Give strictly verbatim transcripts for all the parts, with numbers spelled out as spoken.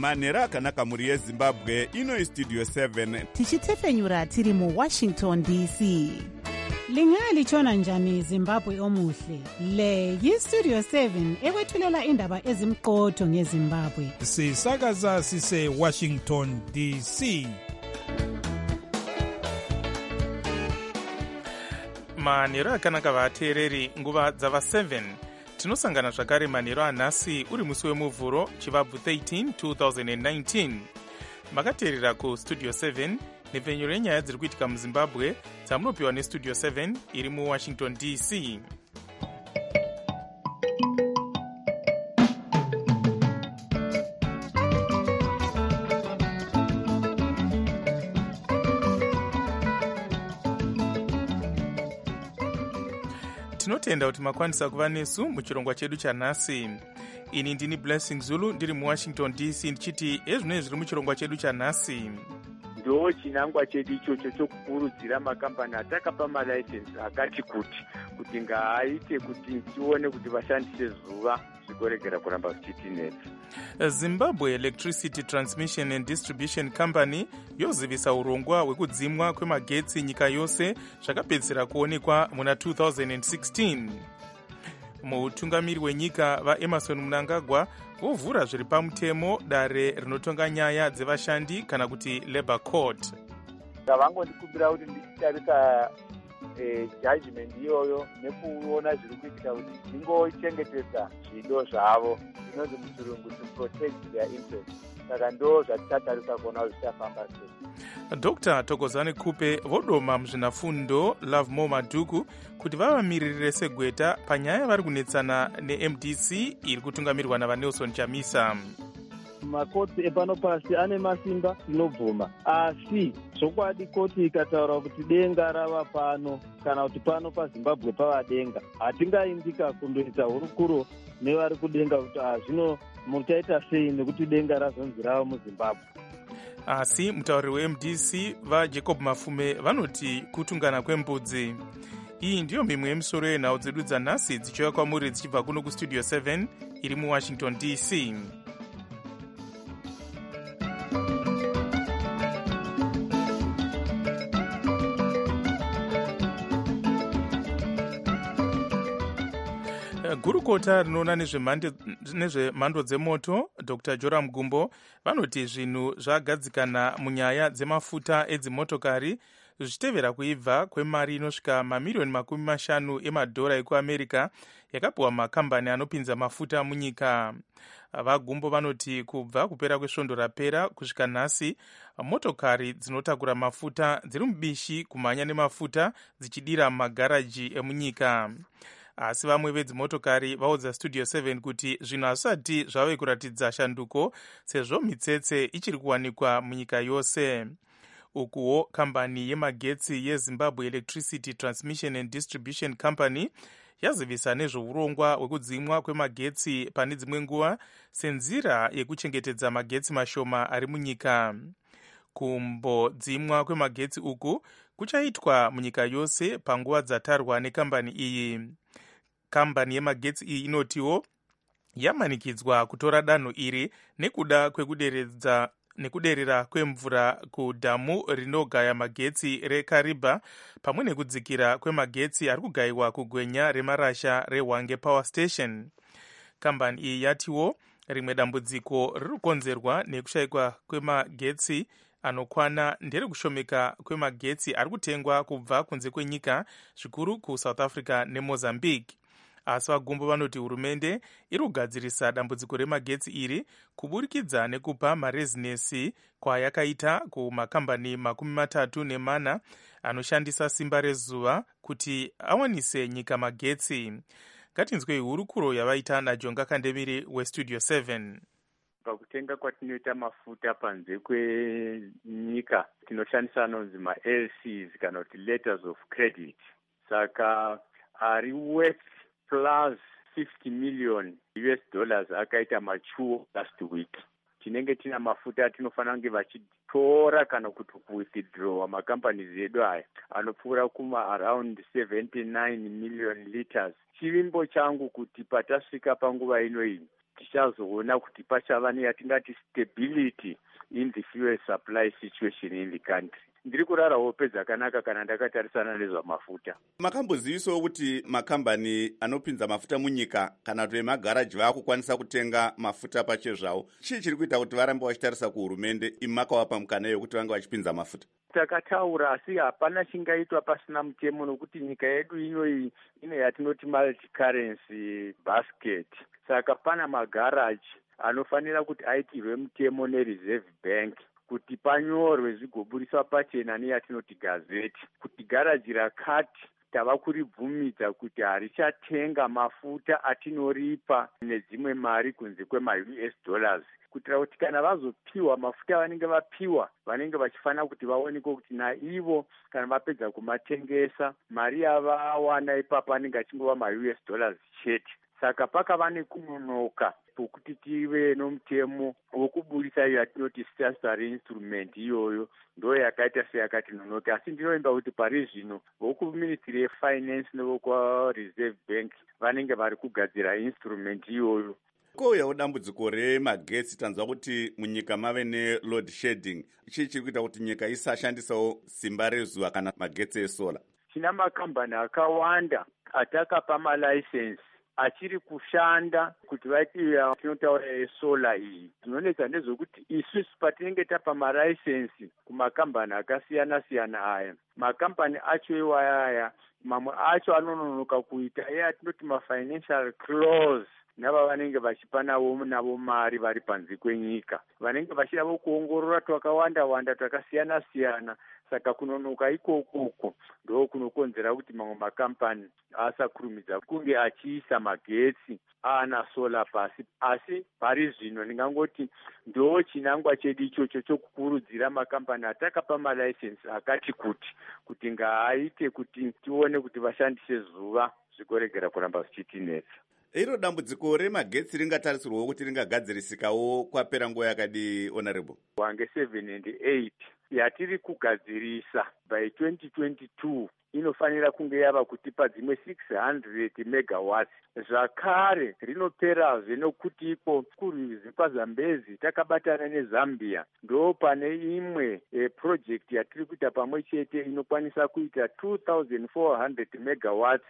manhero akanaka mhuri yezimbabwe. Ino istudio seven tichitefenyura tiri muwashington D C. Lingalitshona njani Zimbabwe omuhle? Le yistudio seven ekwethulela indaba ezimqotho ngeZimbabwe. Sisakaza sise Washington D C. Manhero akanaka vateereri, nguva dzava seven. Tinosangana zvakare manhero anhasi uri musi wemuvhuro chivabvu thirteen twenty nineteen. Makateerera kustudio seven nepfenyuro yenyaya dziri kuitika muZimbabwe dzamunopiwa nestudio seven iri muWashington D C. Tinotenda kuti makwanisa kuva nesu muchirongwa chedu chanhasi. Ini ndini Blessing Zulu ndiri muWashington D C ndichiti ezvinenge zviri muchirongwa chedu chanhasi. Ndo chinangwa chedu ichocho chokukurudzira makambani atakapa malaisensi akati kuti kuti ngaaite kuti tione kuti vashandise zuva zvikoregera kuramba zvichitinetsa. Zimbabwe Electricity Transmission and Distribution Company yozivisa urongwa hwekudzimwa kwemagetsi nyika yose zvakapedzisira kuonekwa muna two thousand sixteen. Mutungamiri wenyika vaEmerson Mnangagwa vovhura zviri pamutemo dare rinotonga nyaya dzevashandi kana kuti Labour Court. Vangondikumbira kuti ndichitarisa judgment iyoyo nekuona zviri kuitika kuti dzingochengetedza zvido zvavo zvinonzi muchirungu to protect their interest. Saka ndo zvatichatarisa kuona kuti zvichafamba sei. Doctor Thokozani Kupe vodoma muzvinafundo Lovemore Madhuku kuti vavamiririre segweta panyaya vari kunetsana neM D C iri kutungamirwa naVaNelson Chamisa. Makoti epano pasi ane masimba tinobvuma, asi zvokwadi koti ikataura kuti denga rava pano kana kuti pano paZimbabwe pava denga, hatingaindika kundoita hurukuro nevari kudenga kuti zvino muchaita sei nekuti denga razonzi rava muZimbabwe. Asi mutauri weM D C vaJacob Mafume vanoti kutungana kwembudzi. Iyi ndiyo mimwe yemisoro yenhau dzedu dzanhasi dzichiuya kwamuri dzichibva kuno kustudio seven iri muWashington D C. Gurukota rinoona nezvemhando dzemoto Doctor Joram Gumbo vanoti zvinhu zvagadzikana munyaya dzemafuta edzimotokari zvichitevera kuibva kwemari inosvika mamirioni makumi mashanu emadhora ekuAmerica yakapiwa makambani anopinza mafuta munyika. VaGumbo vanoti kubva kupera kwesvondo rapera kusvika nhasi motokari dzinotakura mafuta dziri mubishi kumhanya nemafuta dzichidira mumagaraji emunyika. Asi vamwe vedzimotokari vaudza studio seven kuti zvinhu hazvisati zvave kuratidza shanduko sezvo mitsetse ichiri kuwanikwa munyika yose. Ukuwo kambani yemagetsi yeZimbabwe Electricity Transmission and Distribution Company yazivisa nezvourongwa hwekudzimwa kwemagetsi pane dzimwe nguva senzira yekuchengetedza magetsi mashoma ari munyika. Kumbodzimwa kwemagetsi uku kuchaitwa munyika yose panguva dzatarwa nekambani iyi. Kambani yemagetsi iyi inotiwo yamanikidzwa kutora danho iri nekuda kwekuderedza nekuderera kwemvura kudhamu rinogaya magetsi reKariba pamwe nekudzikira kwemagetsi ari kugayiwa kugwenya remarasha reHwange Power Station. Kambani iyi yatiwo rimwe dambudziko riri kukonzerwa nekushayikwa kwemagetsi anokwana ndere kushomeka kwemagetsi ari kutengwa kubva kunze kwenyika zvikuru kuSouth Africa neMozambique. Asi vaGumbo vanoti hurumende iri kugadzirisa dambudziko remagetsi iri kuburikidza nekupa marezinesi kwayakaita kumakambani makumi matatu nemana anoshandisa simba rezuva kuti awanise nyika magetsi. Ngatinzwei hurukuro yavaita naJonga Kandemiri westudio seven. Pakutenga kwatinoita mafuta panze kwenyika tinoshandisa anonzi maL Cs kana kuti letters of credit. Saka ari worth plus fifty million U S dollars akaita machuo last week. Tinenge tina mafuta tinofana kunge vachitora kana kuti kuwithdraw makampani edu aya anopfuura kuma around seventy-nine million liters. Chivimbo changu kuti patasvika panguva ino iyi tichazoona kuti pachava neyatingati stability in the fuel supply situation in the country. Ndiri kurara hope dzakanaka kana ndakatarisana nezvamafuta. Makambozivisawo kuti makambani anopinza mafuta munyika kana kuti magaraji vaakukwanisa kutenga mafuta pachezvawo, chii chiri kuita kuti varambe vachitarisa kuhurumende imi makavapa mukana yokuti vange vachipinza mafuta? Takataura asi hapana chingaitwa pasina mutemo, nokuti nyika yedu inoyi ine yatinoti multi currency basket. Saka pana magaraji anofanira kuti aitirwe mutemo nereserve bank kuti panyorwe zvigoburiswa pachena neyatinoti gazeti kuti garaji rakati tava kuribvumidza kuti harichatenga mafuta atinoripa nedzimwe mari kunze kwema-U S dollars, kuitira kuti kana vazopiwa mafuta vanenge vapiwa vanenge vachifanira kuti vaonekwe kuti naivo kana vapedza kumatengesa mari yavawana ipapo anenge achingova ma-U S dollars chete. Saka pakava nekunonoka pokuti tive nomutemo wokuburisa iyo yatinoti statutory instrument iyoyo ndo yakaita seyakatinonoka. Asi ndinoimba kuti pari zvino vokuministry yefinance nevokwareserve bank vanenge vari kugadzira instrument iyoyo. Kouyawo dambudziko remagetsi, tanzwa kuti munyika mave neload shedding. Chii chiri kuita kuti nyika isashandisawo simba rezuva kana magetsi esola? Tina makambani akawanda atakapa malaisensi achiri kushanda kuti vaitiya tinotaura yesola iyi. Tinonetsa ndezvokuti isusu patinenge tapa maraisensi kumakambani akasiyana siyana aya, makambani acho iwayaya mamwe acho anononoka kuita iye atinoti mafinancial clause nava vanenge vachipanawo navo mari vari panze kwenyika, vanenge vachidavo kuongorora twakawanda wanda twakasiyana siyana. Saka kunonoka ikokoko ndo kunokonzera kuti mamwe makampani asakurumidza kunge achiisa magetsi ana sola pasi. Asi pari zvino ndingangoti ndo chinangwa chedu ichocho chokukurudzira makampani atakapa malaisensi akati kuti kuti ngaaite kuti tione kuti vashandise zuva zvigoregera kuramba zvichitinetsa. Iro dambudziko remagetsi ringatarisirwawo kuti ringagadzirisikawo kwapera nguva yakadi, honorable? Wange seven and eight yatiri kugadzirisa by twenty twenty-two inofanira kunge yava kutipa dzimwe six hundred megawatts. Zvakare rinoperazve nokuti iko kurwizi kwaZambezi takabatana neZambia ndo pane imwe e, project yatiri kuita pamwe chete inokwanisa kuita two thousand four hundred megawatts.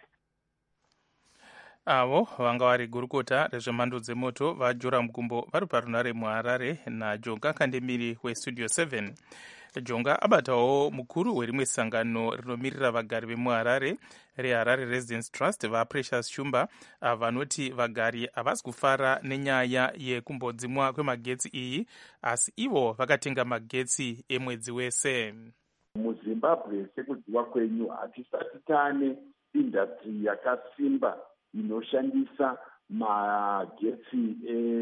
Avo vanga vari gurukota rezvemhando dzemoto vajora mukumbo vari parunare muHarare naJonga Kandemiri westudio seven. Jonga abatawo mukuru werimwe sangano rinomirira vagari vemuHarare reHarare Residence Trust vaPrecious Shumba vanoti vagari havasi kufara nenyaya yekumbodzimwa kwemagetsi iyi, asi ivo vakatenga magetsi emwedzi wese. MuZimbabwe sekudziwa kwenyu hatisati tane industry yakasimba inoshandisa magetsi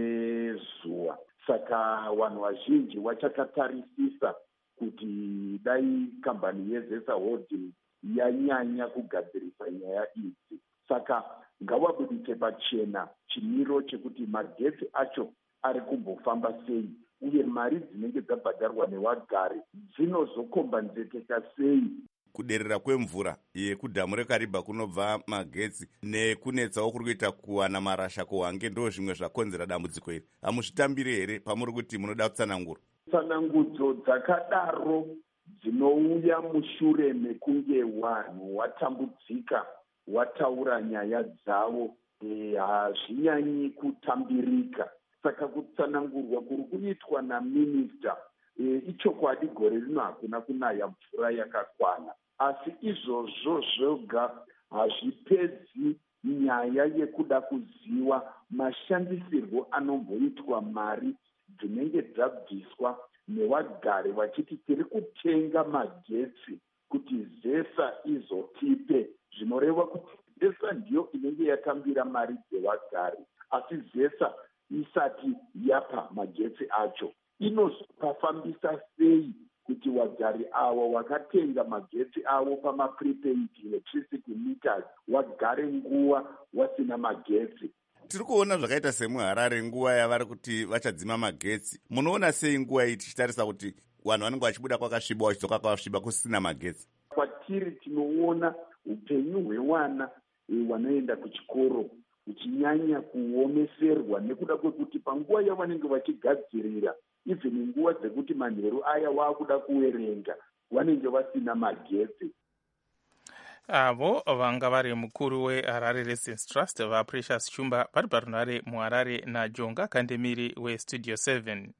ezuva. Saka vanhu vazhinji vachakatarisisa kuti dai kambani yeZesa Holding yanyanya kugadzirisa nyaya idzi. Saka ngavabudise pachena chimiro chekuti magetsi acho ari kumbofamba sei uye mari dzinenge dzabhadharwa nevagari dzinozokombanzeteka sei. Kuderera kwemvura yekudhamu reKariba kunobva magetsi nekunetsawo kuri kuita kuwana marasha kuhwange ndo zvimwe zvakonzera dambudziko iri. Hamuzvitambire here pamuri kuti munoda kutsanangura? Tsanangudzo dzakadaro dzinouya mushure mekunge vanhu watambudzika wataura nyaya dzavo hazvinyanyi e, kutambirika. Saka kutsanangurwa kuri kuitwa naminista e, ichokwadi gore rino hakuna kunaya mvura yakakwana, asi izvozvo zvoga hazvipedzi nyaya yekuda kuziva mashandisirwo anomboitwa mari dzinenge dzabviswa nevagari vachiti tiri kutenga magetsi kuti Zesa izotipe. Zvinoreva kuti Zesa ndiyo inenge yatambira mari dzevagari, asi Zesa isati yapa magetsi acho. Inozopafambisa sei kuti vagari avo vakatenga magetsi avo pamaprepaid electricity meters vagare nguva vasina magetsi? Tiri kuona zvakaita semuHarare nguva yavari kuti vachadzima magetsi. Munoona sei nguva iyi tichitarisa kuti vanhu vanenge vachibuda kwakasviba vachidzoka kwakasviba kusina magetsi? Kwatiri tinoona upenyu hwevana vanoenda kuchikoro uchinyanya kuomeserwa nekuda kwekuti panguva yavanenge vachigadzirira even nguva dzekuti manheru aya waakuda kuverenga vanenge vasina magetsi. avo vanga vari mukuru weharare Residence Trust vaPrecious Chumba vari parunhare muharare naJonga Kandemiri westudio seven.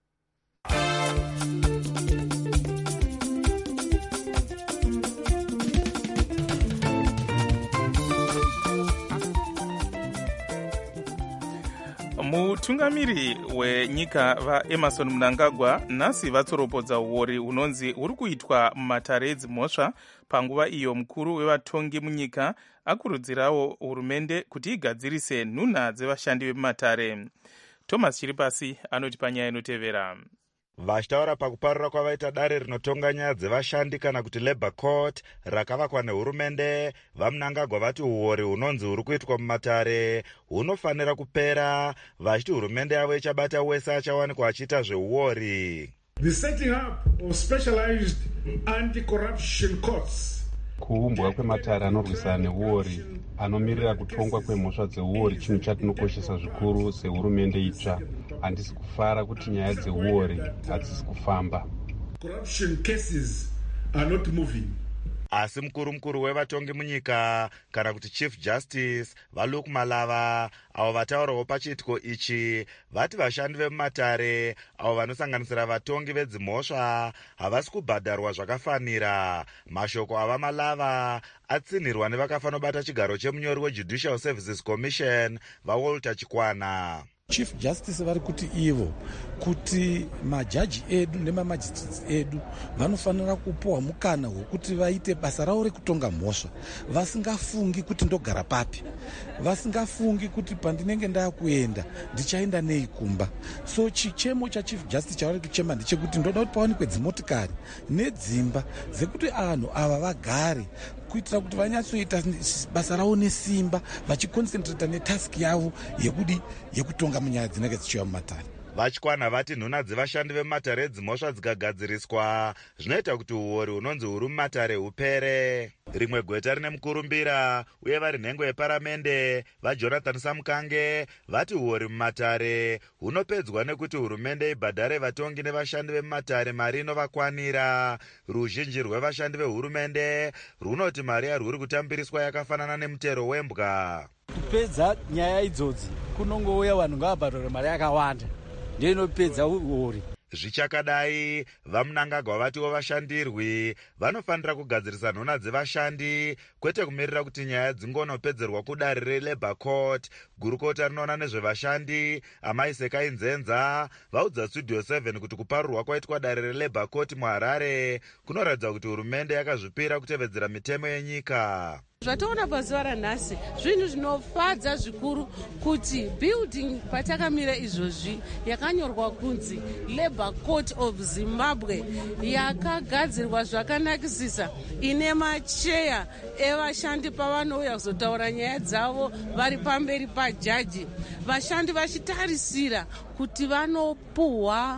mutungamiri wenyika vaEmerson Mnangagwa nhasi vatsoropodza uori hunonzi huri kuitwa mumatare edzimhosva panguva iyo mukuru wevatongi munyika akurudzirawo hurumende kuti igadzirise nhunha dzevashandi vemumatare. Thomas Chiripasi anoti panyaya inotevera. Vachitaura pakuparura kwavaita dare rinotonga nyaya dzevashandi kana kuti Labour Court rakavakwa nehurumende, vaMnangagwa vati uori hunonzi huri kuitwa mumatare hunofanira kupera, vachiti hurumende yavo ichabata wese achawanikwa achiita zveuori. The setting up of specialized anti-corruption courts, kuumbwa kwematare anorwisana neuori anomirira kutongwa kwemhosva dzeuori chinhu chatinokoshesa zvikuru sehurumende itsva. Handisi kufara kuti nyaya dzeuori hadzisi kufamba. Corruption cases are not moving. Asi mukuru mukuru wevatongi munyika kana kuti Chief Justice vaLuke Malava avo vataurawo pachiitiko ichi vati vashandi vemumatare avo vanosanganisira vatongi vedzimhosva havasi kubhadharwa zvakafanira. Mashoko ava Malava atsinhirwa nevakafanobata chigaro chemunyori weJudicial Services Commission vaWalter Chikwana. Chief Justice vari kuti ivo kuti majaji edu nemamajistrates edu vanofanira kupohwa mukana hwekuti vaite basa ravo rekutonga mhosva vasingafungi kuti ndogara papi, vasingafungi kuti pandinenge ndakuenda ndichaenda nei kumba. So chichemo chaChief Justice chavari kuchema ndechekuti ndoda kuti pawanikwe dzimotikari nedzimba dzekuti anhu ava vagare kuitira kuti vanyatsoita basa ravo nesimba vachiconcentrata netask yavo yekudi yekutonga munyaya dzinenge dzichiuya mumatare. Vachikwana vati nhunha dzevashandi vemumatare edzimhosva dzikagadziriswa zvinoita kuti uori hunonzi huri mumatare hupere. Rimwe gweta rine mukurumbira uye vari nhengo yeparamende vaJonathan Samukange vati uori mumatare hunopedzwa nekuti hurumende ibhadhare vatongi nevashandi vemumatare mari inovakwanira. Ruzhinji rwevashandi vehurumende runoti mari yarwuri kutambiriswa yakafanana nemutero wembwa. Kupedza nyaya idzodzi kunongouya vanhu ngavabhadhare mari yakawanda, ndiyo inopedza uori. Zvichakadai vaMnangagwa vatiwo vashandirwi vanofanira kugadzirisa nhunha dzevashandi kwete kumirira kuti nyaya dzingonopedzerwa kudare reLabour Court. Gurukota rinoona nezvevashandi Amai Sekai Nzenza vaudza Studio seven kuti kuparurwa kwaitwa dare reLabour Court muHarare kunoratidza kuti hurumende yakazvipira kutevedzera mitemo yenyika. Zvatoona pazuva ranhasi zvinhu zvinofadza zvikuru kuti building patakamira izvozvi yakanyorwa kunzi Labour Court of Zimbabwe yakagadzirwa zvakanakisisa, ine macheya evashandi pavanouya kuzotaura nyaya dzavo vari pamberi pajaji, vashandi vachitarisira kuti vanopuhwa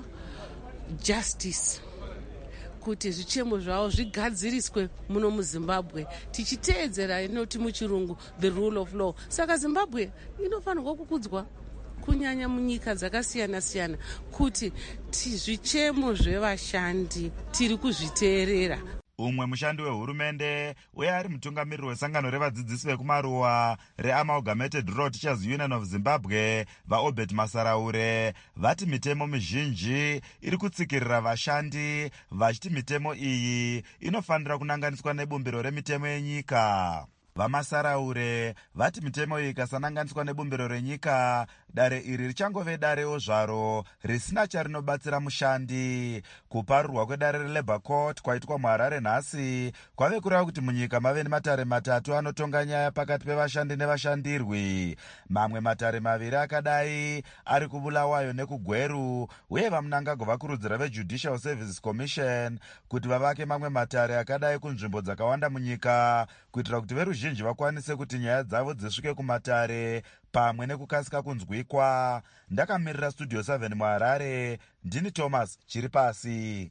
justice, kuti zvichemo zvavo zvigadziriswe muno muZimbabwe tichiteedzera inoti muchirungu the rule of law. Saka Zimbabwe inofanirwa kukudzwa kunyanya munyika dzakasiyana siyana kuti zvichemo zvevashandi tiri kuzviteerera. Umwe mushandi wehurumende uye ari mutungamiriri wesangano revadzidzisi vekumaruwa reAmalgamated Rural Teachers Union of Zimbabwe vaObert Masaraure vati mitemo mizhinji iri kutsikirira vashandi, vachiti mitemo iyi inofanira kunanganiswa nebumbiro remitemo yenyika. VaMasaraure vati mitemo iyi ikasananganiswa nebumbiro renyika, dare iri richangove darewo zvaro risina charinobatsira mushandi. Kuparurwa kwedare reLabour Court kwaitwa muHarare nhasi kwave kureva kuti munyika mave nematare matatu anotonga nyaya pakati pevashandi nevashandirwi. Mamwe matare maviri akadai ari kuBulawayo nekuGweru, uye vaMnangagwa vakurudzira veJudicial Services Commission kuti vavake mamwe matare akadai kunzvimbo dzakawanda munyika kuitira kuti veruzhinji vakwanise kuti nyaya dzavo dzisvike kumatare pamwe nekukasika kunzwikwa. Ndakamirira Studio seven muHarare, ndini Thomas Chiripasi.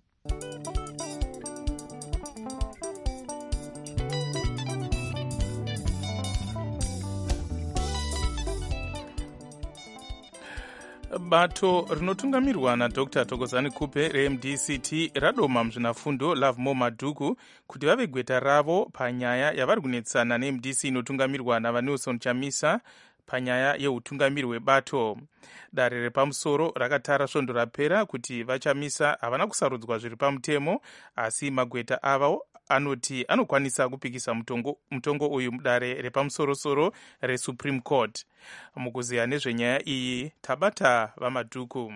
bato rinotungamirwa nadr Thokozani Kupe reM D C T radoma muzvinafundo Lovemore Madhuku kuti vave gweta ravo panyaya yavari kunetsana neM D C inotungamirwa navaNelson Chamisa panyaya yeutungamiri hwebato. Dare repamusoro rakatara svondo rapera kuti vaChamisa havana kusarudzwa zviri pamutemo, asi magweta avo anoti anokwanisa kupikisa mutongo, mutongo uyu mudare repamusorosoro reSupreme Court. Mukuziya nezvenyaya iyi tabata vaMadhuku.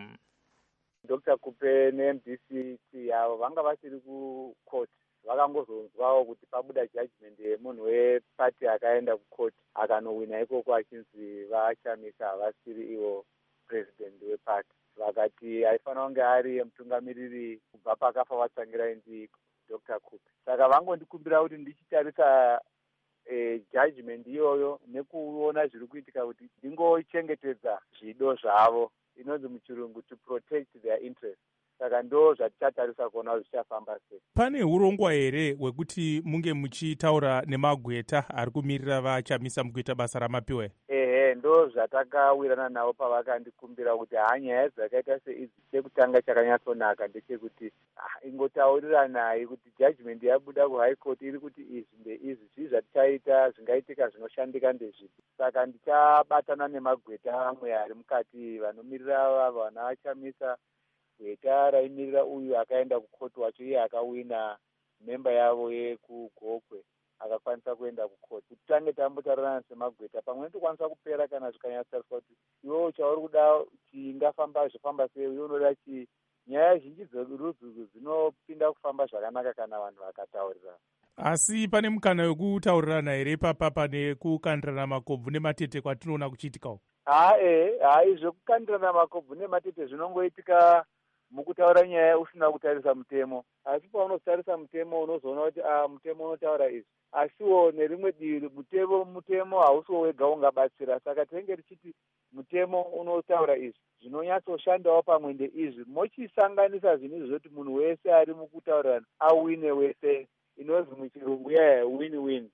Dr Kupe neM D C T yavo vanga vasiri kucourt, vakangozonzwawo kuti pabuda judgment yemunhu wepati akaenda kucourt akanowina ikoko achinzi vaChamisa havasiri ivo president wepati. Vakati aifanira kunge ari mutungamiriri kubva pakafa vatsangira inzi Dr Kupe. Saka vangondikumbira kuti ndichitarisa e, judgment iyoyo nekuona zviri kuitika kuti ndingochengetedza zvido zvavo, inonzi muchirungu to protect their interest. Saka ndo zvatichatarisa kuona kuti zvichafamba sei. Pane urongwa here hwekuti munge muchitaura nemagweta ari kumirira vaChamisa mukuita basa ramapiwe? Ehe, ndo zvatakawirana navo pavakandikumbira kuti hanyaya dzakaita seidzi, chekutanga chakanyatsonaka ndechekuti ingotauriranayi kuti judgment yabuda kuhigh court iri kuti izvi ndeizvi, zvii zvatichaita zvingaitika zvinoshandika ndezvipi. Saka ndichabatana nemagweta amwe ari mukati vanomirira vava vana vaChamisa, gweta raimirira uyu akaenda kukoti wacho, iye akawina memba yavo yekugokwe akakwanisa kuenda kukoti. Kuti tange tambotaurana semagweta pamwe tokwanisa kupera kana zvikanyatsariswa kuti iwewo chauri kuda chingafamba zvifamba sei, uye unoda chi. Nyaya zhinji dzerudzi dzinopinda kufamba zvakanaka kana vanhu vakataurirana. Asi pane mukana wekutaurirana here papa pane kukandirana makobvu nematete kwatinoona kuchiitikawo? Hae, hai zvekukandirana makobvu nematete zvinongoitika mukutaura nyaya usina kutarisa mutemo. Asi paunotarisa mutemo unozoona kuti ah, mutemo unotaura izvi, asiwo nerimwe divi mutemo mutemo hausiwo wega ungabatsira. Saka tinenge tichiti mutemo unotaura izvi, zvinonyatsoshandawo pamwe ndeizvi, mochisanganisa zvinhu izvi zoti munhu wese ari mukutaurirana awine wese, inonzi muchirungu yaya win-win.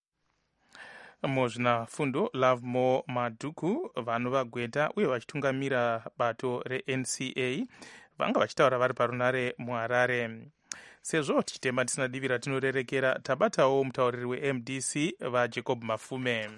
Muzvinafundo Lovemore Madhuku vanhu vagweta uye vachitungamira bato reN C A vanga vachitaura vari parunare muHarare. Sezvo tichitema tisina divi ratinorerekera, tabatawo mutauriri weM D C vaJacob Mafume.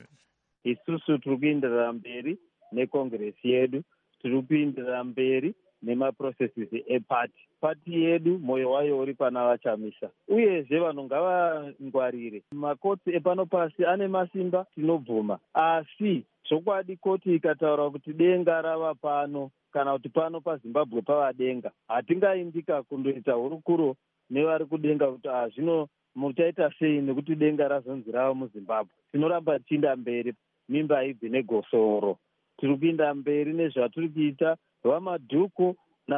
Isusu tiri kuenderera mberi nekongresi yedu, tiri kuenderera mberi nemaprocesses epati. Pati yedu moyo wayo uri pana vaChamisa, uyezve vanhu ngavangwarire. Makotsi epano pasi ane masimba, tinobvuma, asi zvokwadi koti ikataura kuti denga rava pano kana kuti pano paZimbabwe pava denga, hatingaindika kundoita hurukuro nevari kudenga kuti ah zvino muchaita sei nekuti denga razonzi rava muZimbabwe. Tinoramba tichienda mberi, mimba ibvi negosoro. Tiri kuenda mberi nezvatiri kuita. VaMadhuku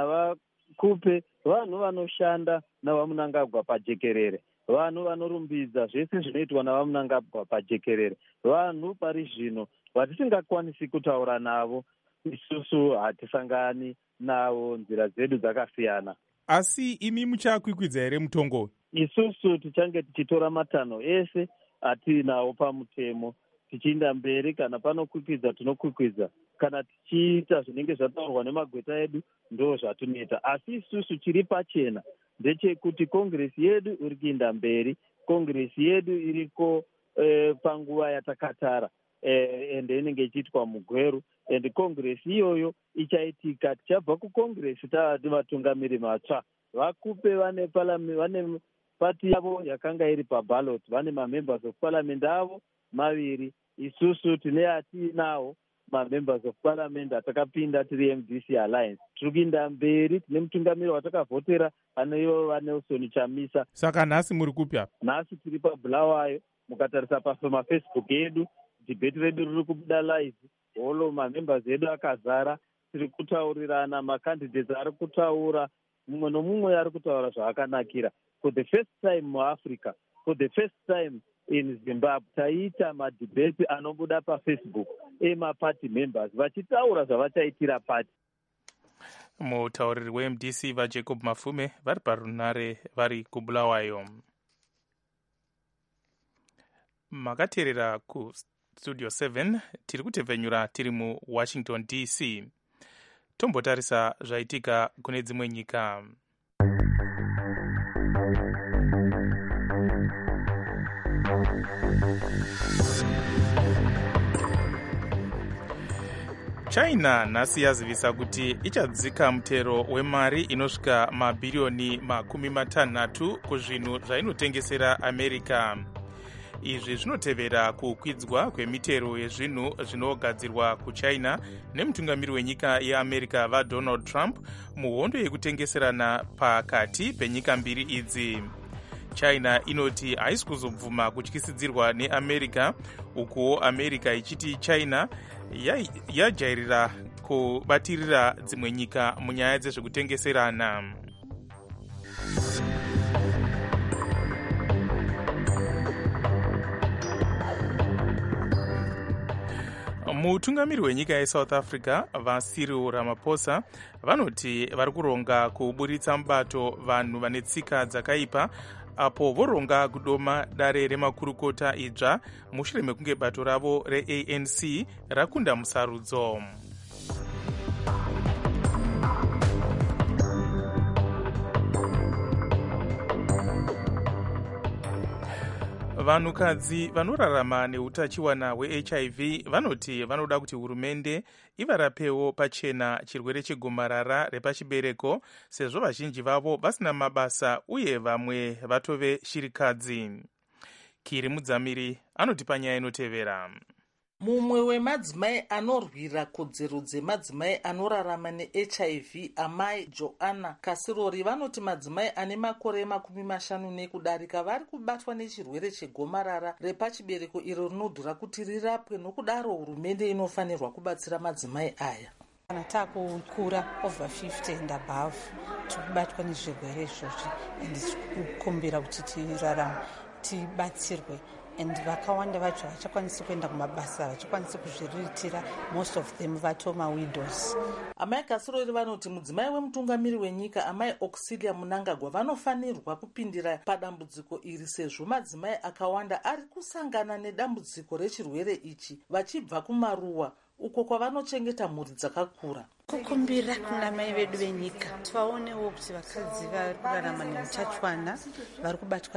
navaKupe vanhu vanoshanda navaMunangagwa pajekerere, vanhu vanorumbidza zvese zvinoitwa navaMunangagwa pajekerere, vanhu pari zvino vatisingakwanisi kutaura navo. Isusu hatisangani navo, nzira dzedu dzakasiyana. Asi imi muchakwikwidza here mutongo? Isusu tichange tichitora matanho ese atinawo pamutemo, tichienda mberi. Kana panokwikwidza tinokwikwidza, kana tichiita zvinenge zvataurwa nemagweta edu ndo zvatinoita. Asi isusu chiri pachena ndechekuti kongresi yedu iri kuenda mberi, kongresi yedu iriko eh, panguva yatakatara eh, ende inenge ichiitwa mugweru, ende kongresi iyoyo ichaitika. Tichabva kukongresi tavati vatungamiri matsva. VaKupe vane parliament, vane pati yavo yakanga iri paballot, vane mamembers of parliament avo maviri. Isusu tine atinawo mamembers of parliament atakapinda tiri M D C Alliance. Tiri kuenda mberi, tine mutungamiri watakavhotera aneivo vaNelson Chamisa. Saka nhasi muri kupi apa? Nhasi tiri paBulawayo. Mukatarisa pamafacebook edu, debate redu riri kubuda live, holo mamembers edu akazara. Tiri kutaurirana, macandidates ari kutaura, mumwe nomumwe ari kutaura zvaakanakira. For the first time muAfrica, for the first time in Zimbabwe, taita madebate anobuda paFacebook emaparty members vachitaura zvavachaitira party. Mutauriri weM D C vaJacob Mafume vari parunare vari kuBulawayo. Makateerera ku Studio seven tiri kutevhenyura tiri muWashington D C. tombotarisa zvaitika kune dzimwe nyika. China nhasi yazivisa kuti ichadzika mutero wemari inosvika mabhiriyoni makumi matanhatu kuzvinhu zvainotengesera America. Izvi zvinotevera kukwidzwa kwemitero yezvinhu zvinogadzirwa kuchina nemutungamiri wenyika yeAmerica vaDonald Trump muhondo yekutengeserana pakati penyika mbiri idzi. China inoti haisi kuzobvuma kutyisidzirwa neAmerica, ukuwo America ichiti China yajairira kubatirira dzimwe nyika munyaya dzezvekutengeserana. Mutungamiri wenyika yeSouth Africa vaCyril Ramaphosa vanoti vari kuronga kuburitsa mubato vanhu vane tsika dzakaipa apo voronga kudoma dare remakurukota idzva mushure mekunge bato ravo reA N C rakunda musarudzo. Vanhukadzi vanorarama neutachiwana hweH I V vanoti vanoda kuti hurumende ivarapewo pachena chirwere chegomarara repachibereko sezvo vazhinji vavo vasina mabasa uye vamwe vatove shirikadzi. Kiri Mudzamiri anoti panyaya inotevera. Mumwe wemadzimai anorwira kodzero dzemadzimai anorarama neH I V, amai Joanna Kasirori, vanoti madzimai ane makore makumi mashanu nekudarika vari kubatwa nechirwere chegomarara repachibereko iro rinodhura kuti rirapwe, nokudaro hurumende inofanirwa kubatsira madzimai aya. Kana takukura over fifty and above tikubatwa nezvirwere izvozvi and tikukumbira kuti tirarame tibatsirwe, and vakawanda vacho vachakwanisi kuenda kumabasa, vachakwanisi kuzviriritira, most of them vatoma widows. Amai Kasirori vanoti mudzimai wemutungamiri wenyika amai Auxilia Munangagwa vanofanirwa kupindira padambudziko iri sezvo madzimai akawanda ari kusangana nedambudziko rechirwere ichi vachibva kumaruwa uko kwavanochengeta mhuri dzakakura. Kukumbira kuna mai vedu venyika tvaonewo kuti vakadzi vari kurarama neutachiwana vari kubatwa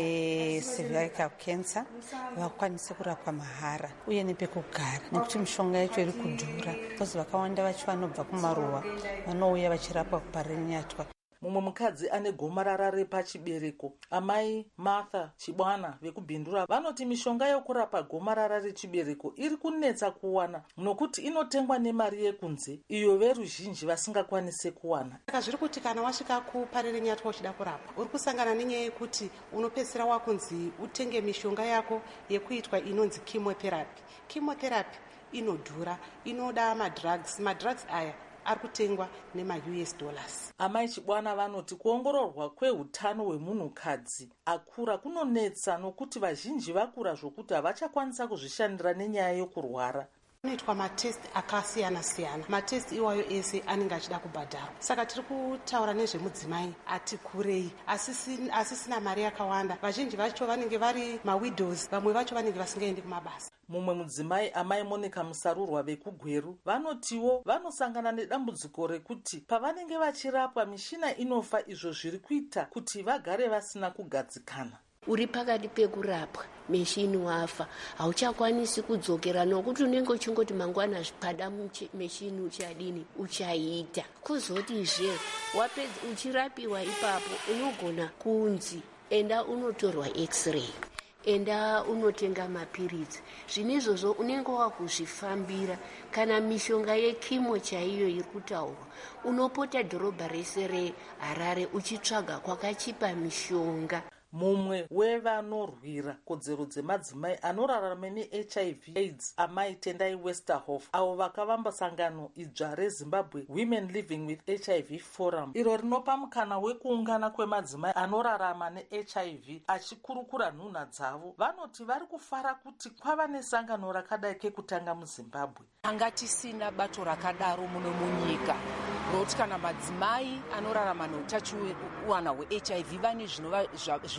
necervical cancer vakwanise kurapwa mahara uye nepekugara, nekuti mishonga yacho iri kudhura, kozi vakawanda vacho vanobva kumaruwa vanouya vachirapwa kuparinyatwa. Mumwe mukadzi ane gomarara repachibereko amai Martha Chibwana vekubhindura vanoti mishonga yokurapa gomarara rechibereko iri kunetsa kuwana nokuti inotengwa nemari yekunze iyo veruzhinji vasingakwanise kuwana. Saka zviri kuti kana wasvika kuparinyatwa uchida kurapwa uri kusangana nenyaya yekuti unopedzisira wakunzi utenge mishonga yako yekuitwa inonzi chemotherapy. Chemotherapy inodhura, inoda madrugs, madrugs aya ari kutengwa nema-U S dollars. Amai Chibwana vanoti kuongororwa kwehutano hwemunhukadzi akura kunonetsa nokuti vazhinji vakura zvokuti havachakwanisa kuzvishandira nenyaya yokurwara. Kunoitwa matest akasiyana siyana, matest iwayo ese anenge achida kubhadharwa. Saka tiri kutaura nezvemudzimai ati kurei asisina mari yakawanda, vazhinji vacho vanenge vari mawidows, vamwe vacho vanenge vasingaendi kumabasa. Mumwe mudzimai amai Monica Musarurwa vekugweru vanotiwo vanosangana nedambudziko rekuti pavanenge vachirapwa mishina inofa, izvo zviri kuita kuti vagare vasina kugadzikana. Uri pakati pekurapwa meshini wafa hauchakwanisi kudzokera nokuti unenge uchingoti mangwana zvipada meshini uchadini uchaita kuzotizve wapedza uchirapiwa ipapo unogona kunzi enda unotorwa x-ray, enda unotenga mapiritsi. Zvinhu izvozvo unenge wakuzvifambira. Kana mishonga yekimo chaiyo iri kutaurwa unopota dhorobha rese reHarare uchitsvaga kwakachipa mishonga. Mumwe wevanorwira kodzero dzemadzimai anorarama neH I V AIDS amai Tendai Westerhoff avo vakavamba sangano idzva reZimbabwe Women Living with H I V Forum, iro rinopa mukana wekuungana kwemadzimai anorarama neH I V achikurukura nhunha dzavo, vanoti vari kufara kuti kwava nesangano rakadai kekutanga muZimbabwe. Anga tisina bato rakadaro muno munyika rokuti kana madzimai anorarama neutachiwana hweH I V vane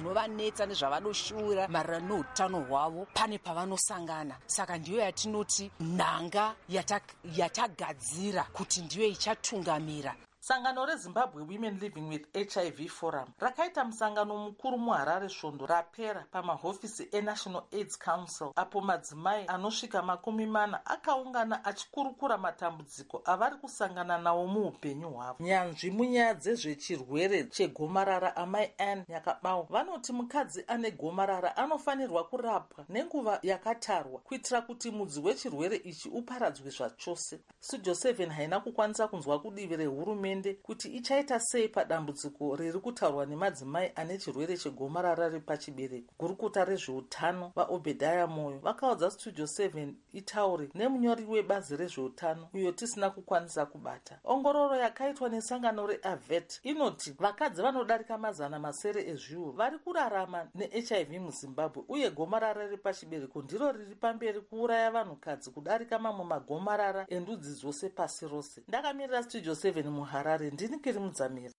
zvinovanetsa nezvavanoshuvira maererano neutano hwavo pane pavanosangana. Saka ndiyo yatinoti nhanga yatagadzira kuti ndiyo ichatungamira. Sangano reZimbabwe Women Living with H I V Forum rakaita musangano mukuru muHarare svondo rapera pamahofisi eNational AIDS Council, apo madzimai anosvika makumi mana akaungana achikurukura matambudziko avari kusangana nawo muupenyu hwavo. Nyanzvi munyaya dzezvechirwere chegomarara amai Anne Nyakabawo vanoti mukadzi ane gomarara anofanirwa kurapwa nenguva yakatarwa kuitira kuti mudzi wechirwere ichi uparadzwe zvachose. Studio seven haina kukwanisa kunzwa kudivi rehurumende kuti ichaita sei padambudziko riri kutaurwa nemadzimai ane chirwere chegomarara repachibereko. Gurukuta rezveutano vaObedhaya Moyo vakaudza Studio seven itaure nemunyori webazi rezveutano uyo tisina kukwanisa kubata. Ongororo yakaitwa nesangano reAVET inoti vakadzi vanodarika mazana masere ezviuru vari kurarama neH I V muZimbabwe, uye gomarara repachibereko ndiro riri pamberi kuuraya vanhukadzi kudarika mamwe magomarara endudzi dzose pasi rose. Ndakamirira Studio seven muHarare. Ndini Kiri Mudzamira.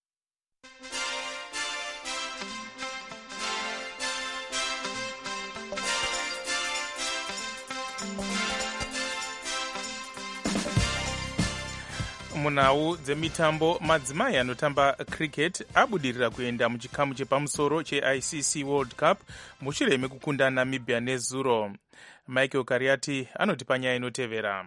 Munhau dzemitambo, madzimai anotamba cricket abudirira kuenda muchikamu chepamusoro cheI C C World Cup mushure mekukunda Namibia nezuro. Michael Kariati anotipa nyaya inotevera.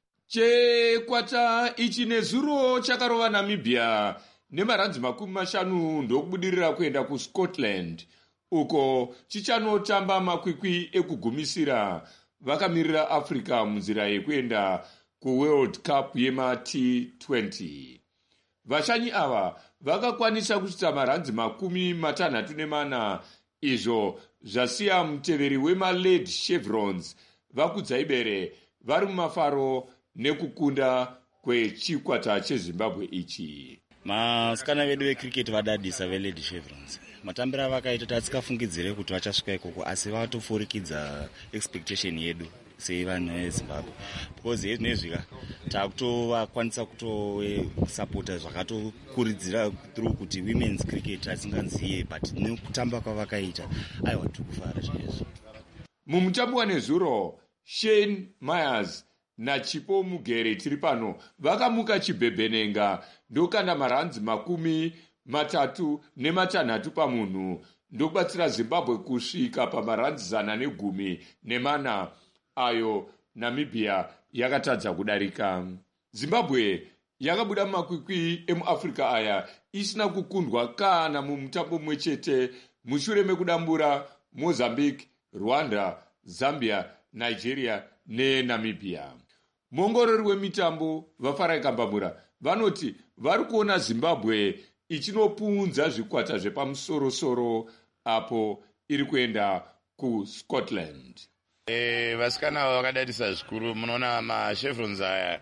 Chekwata ichi nezuro chakarova Namibia nemaranzi makumi mashanu ndokubudirira kuenda kuScotland, uko chichanotamba makwikwi ekugumisira vakamirira Africa munzira yekuenda kuWorld Cup yema T twenty. Vashanyi ava vakakwanisa kuchita maranzi makumi matanhatu nemana, izvo zvasiya muteveri wemaLed Chevrons vakudzaibere vari mumafaro nekukunda kwechikwata cheZimbabwe ichi. Masikana vedu vecricket vadadisa veLed Chevrons. Matambira vakaita tatikafungidzire kuti vachasvika ikoko, asi vatopfurikidza expectation yedu sevanhu veZimbabwe, because yedu nezvika takutovakwanisa kutosapota zvakatokuridzira through kuti women's cricket asinganziye, but nekutamba kwavakaita aiwa tikufara chaizvo. Mumutambo wanezuro, Shane Myers naChipo Mugere tiri pano vakamuka chibhebhenenga ndokanda maranzi makumi matatu nematanhatu pamunhu ndokubatsira Zimbabwe kusvika pamaranzi zana negumi nemana ayo Namibia yakatadza kudarika. Zimbabwe yakabuda mumakwikwi emuAfrica aya isina kukundwa kana mumutambo mumwe chete mushure mekudambura Mozambique, Rwanda, Zambia, Nigeria neNamibia. Muongorori wemitambo vaFarai Kambamura vanoti vari kuona Zimbabwe ichinopunza zvikwata zvepamusoro-soro apo iri kuenda kuScotland. E, vasikana vakadadisa zvikuru. Munoona maChevrons aya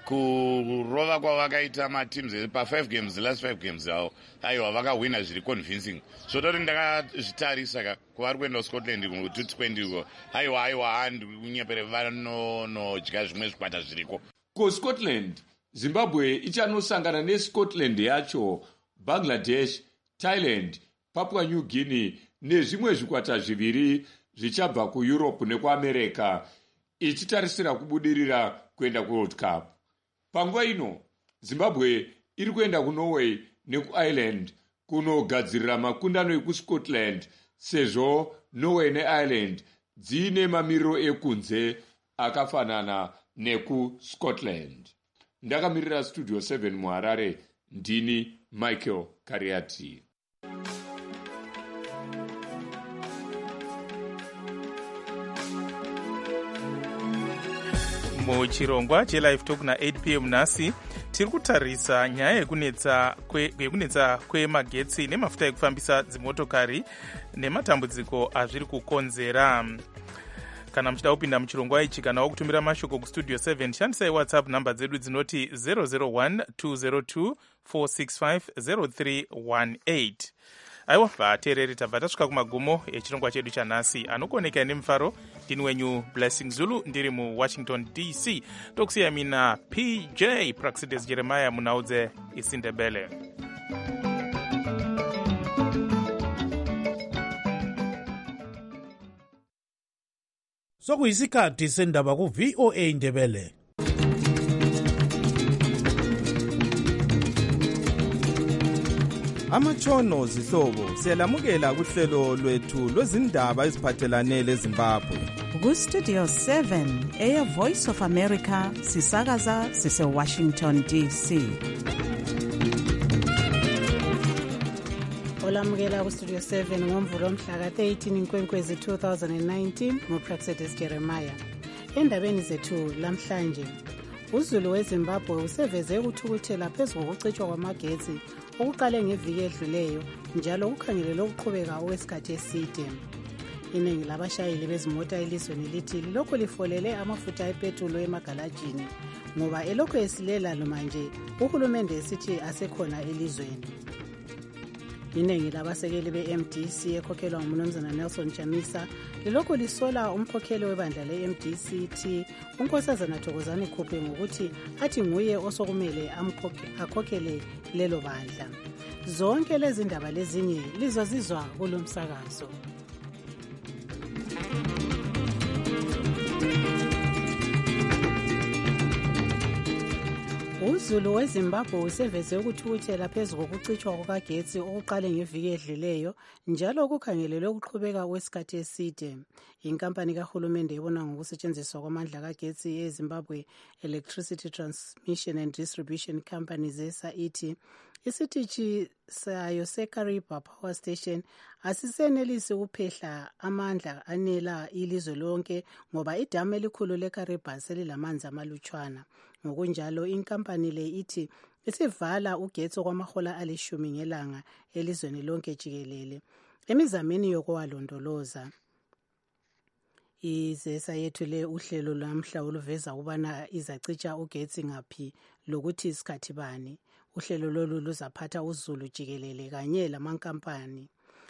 kurova kwavakaita mateams pa5 games last five games avo aiwa vakawina zviri convincing, zvotori ndakazvitarisa kuvari kuenda kuScotland ku2020 uko aiwa aiwa handi kunyepere vanonodya zvimwe zvikwata zviriko. KuScotland Zimbabwe ichanosangana neScotland yacho, Bangladesh, Thailand, Papua New Guinea nezvimwe zvikwata zviviri zvichabva kuEurope nekuAmerica, ichitarisira kubudirira kuenda kuWorld Cup. Panguva ino Zimbabwe iri kuenda kuNorway nekuIreland kunogadzirira makundano ekuScotland, sezvo Norway neIreland dziine mamiriro ekunze akafanana nekuScotland. Ndakamirira Studio seven muHarare, ndini Michael Kariati. Muchirongwa chelive talk na8 p m nhasi tiri kutarisa nyaya yekunetsa kwe, kwemagetsi nemafuta ekufambisa dzimotokari nematambudziko azviri kukonzera. Kana muchida kupinda muchirongwa ichi kana wakutumira mashoko kustudio seven, shandisai WhatsApp namba dzedu dzinoti zero zero one two zero two four six five zero three one eight. Aiwa, vateereri tabva tasvika kumagumo echirongwa chedu chanhasi. Anokuoneka nemufaro ndini wenyu Blessing Zulu, ndiri muWashington D C. Tokusiya mina P J Praxides Jeremiah munaudze isindebele. sokuyisikhathi sendaba ku-V O A Ndebele. Amatshono zihlobo siyalamukela kuhlelo lwethu lwezindaba eziphathelane leZimbabwe. Ku-Studio seven, Air Voice of America, sisakaza sise-Washington D C. olamukela ku-Studio seven ngomvulo mhla ka-thirteen Nkwenkwezi two thousand nineteen nguPraxedis Jeremiah. Endabeni zethu lamhlanje, uZulu weZimbabwe useveze ukuthukuthela phezu kokucitshwa kwamagetsi okuqale ngeviki edluleyo njalo kukhangelelwe ukuqhubeka okwesikhathi eside. Iningi labashayeli bezimota elizweni lithi lilokhu lifolele amafutha epetrolo emagalajini ngoba elokhu esilela manje uhulumende esithi asekhona elizweni. Iningi labasekeli be-M D C ekhokhelwa nguMnumzana Nelson Chamisa lilokhu lisola umkhokheli webandla le-M D C T uNkosazana Thokozani Khuphe ngokuthi athi nguye osokumele akhokhele lelo bandla. Zonke lezi ndaba lezinye lizozizwa kulo msakazo. uZulu weZimbabwe useveze ukuthukuthela phezu kokucitshwa kukagetsi okuqale ngeviki edluleyo njalo kukhangelelwe ukuqhubeka kwesikhathi eside. Inkampani kahulumende ebona ngokusetshenziswa kwamandla kagetsi eZimbabwe Electricity Transmission and Distribution Company ZESA ithi isitishi sayo seKariba Power Station asisenelisi ukuphehla amandla anela ilizwe lonke ngoba idamu elikhulu leKariba selilamanzi amalutshwana. Ngokunjalo inkampani le ithi isivala ugetsi kwamahola alishumi ngelanga elizweni lonke jikelele emizameni yokuwalondoloza. IZESA yethule uhlelo lwamhla oluveza ukubana izacitsha ugetsi ngaphi lokuthi isikhathi bani. Uhlelo lolu luzaphatha uZulu jikelele kanye lamankampani.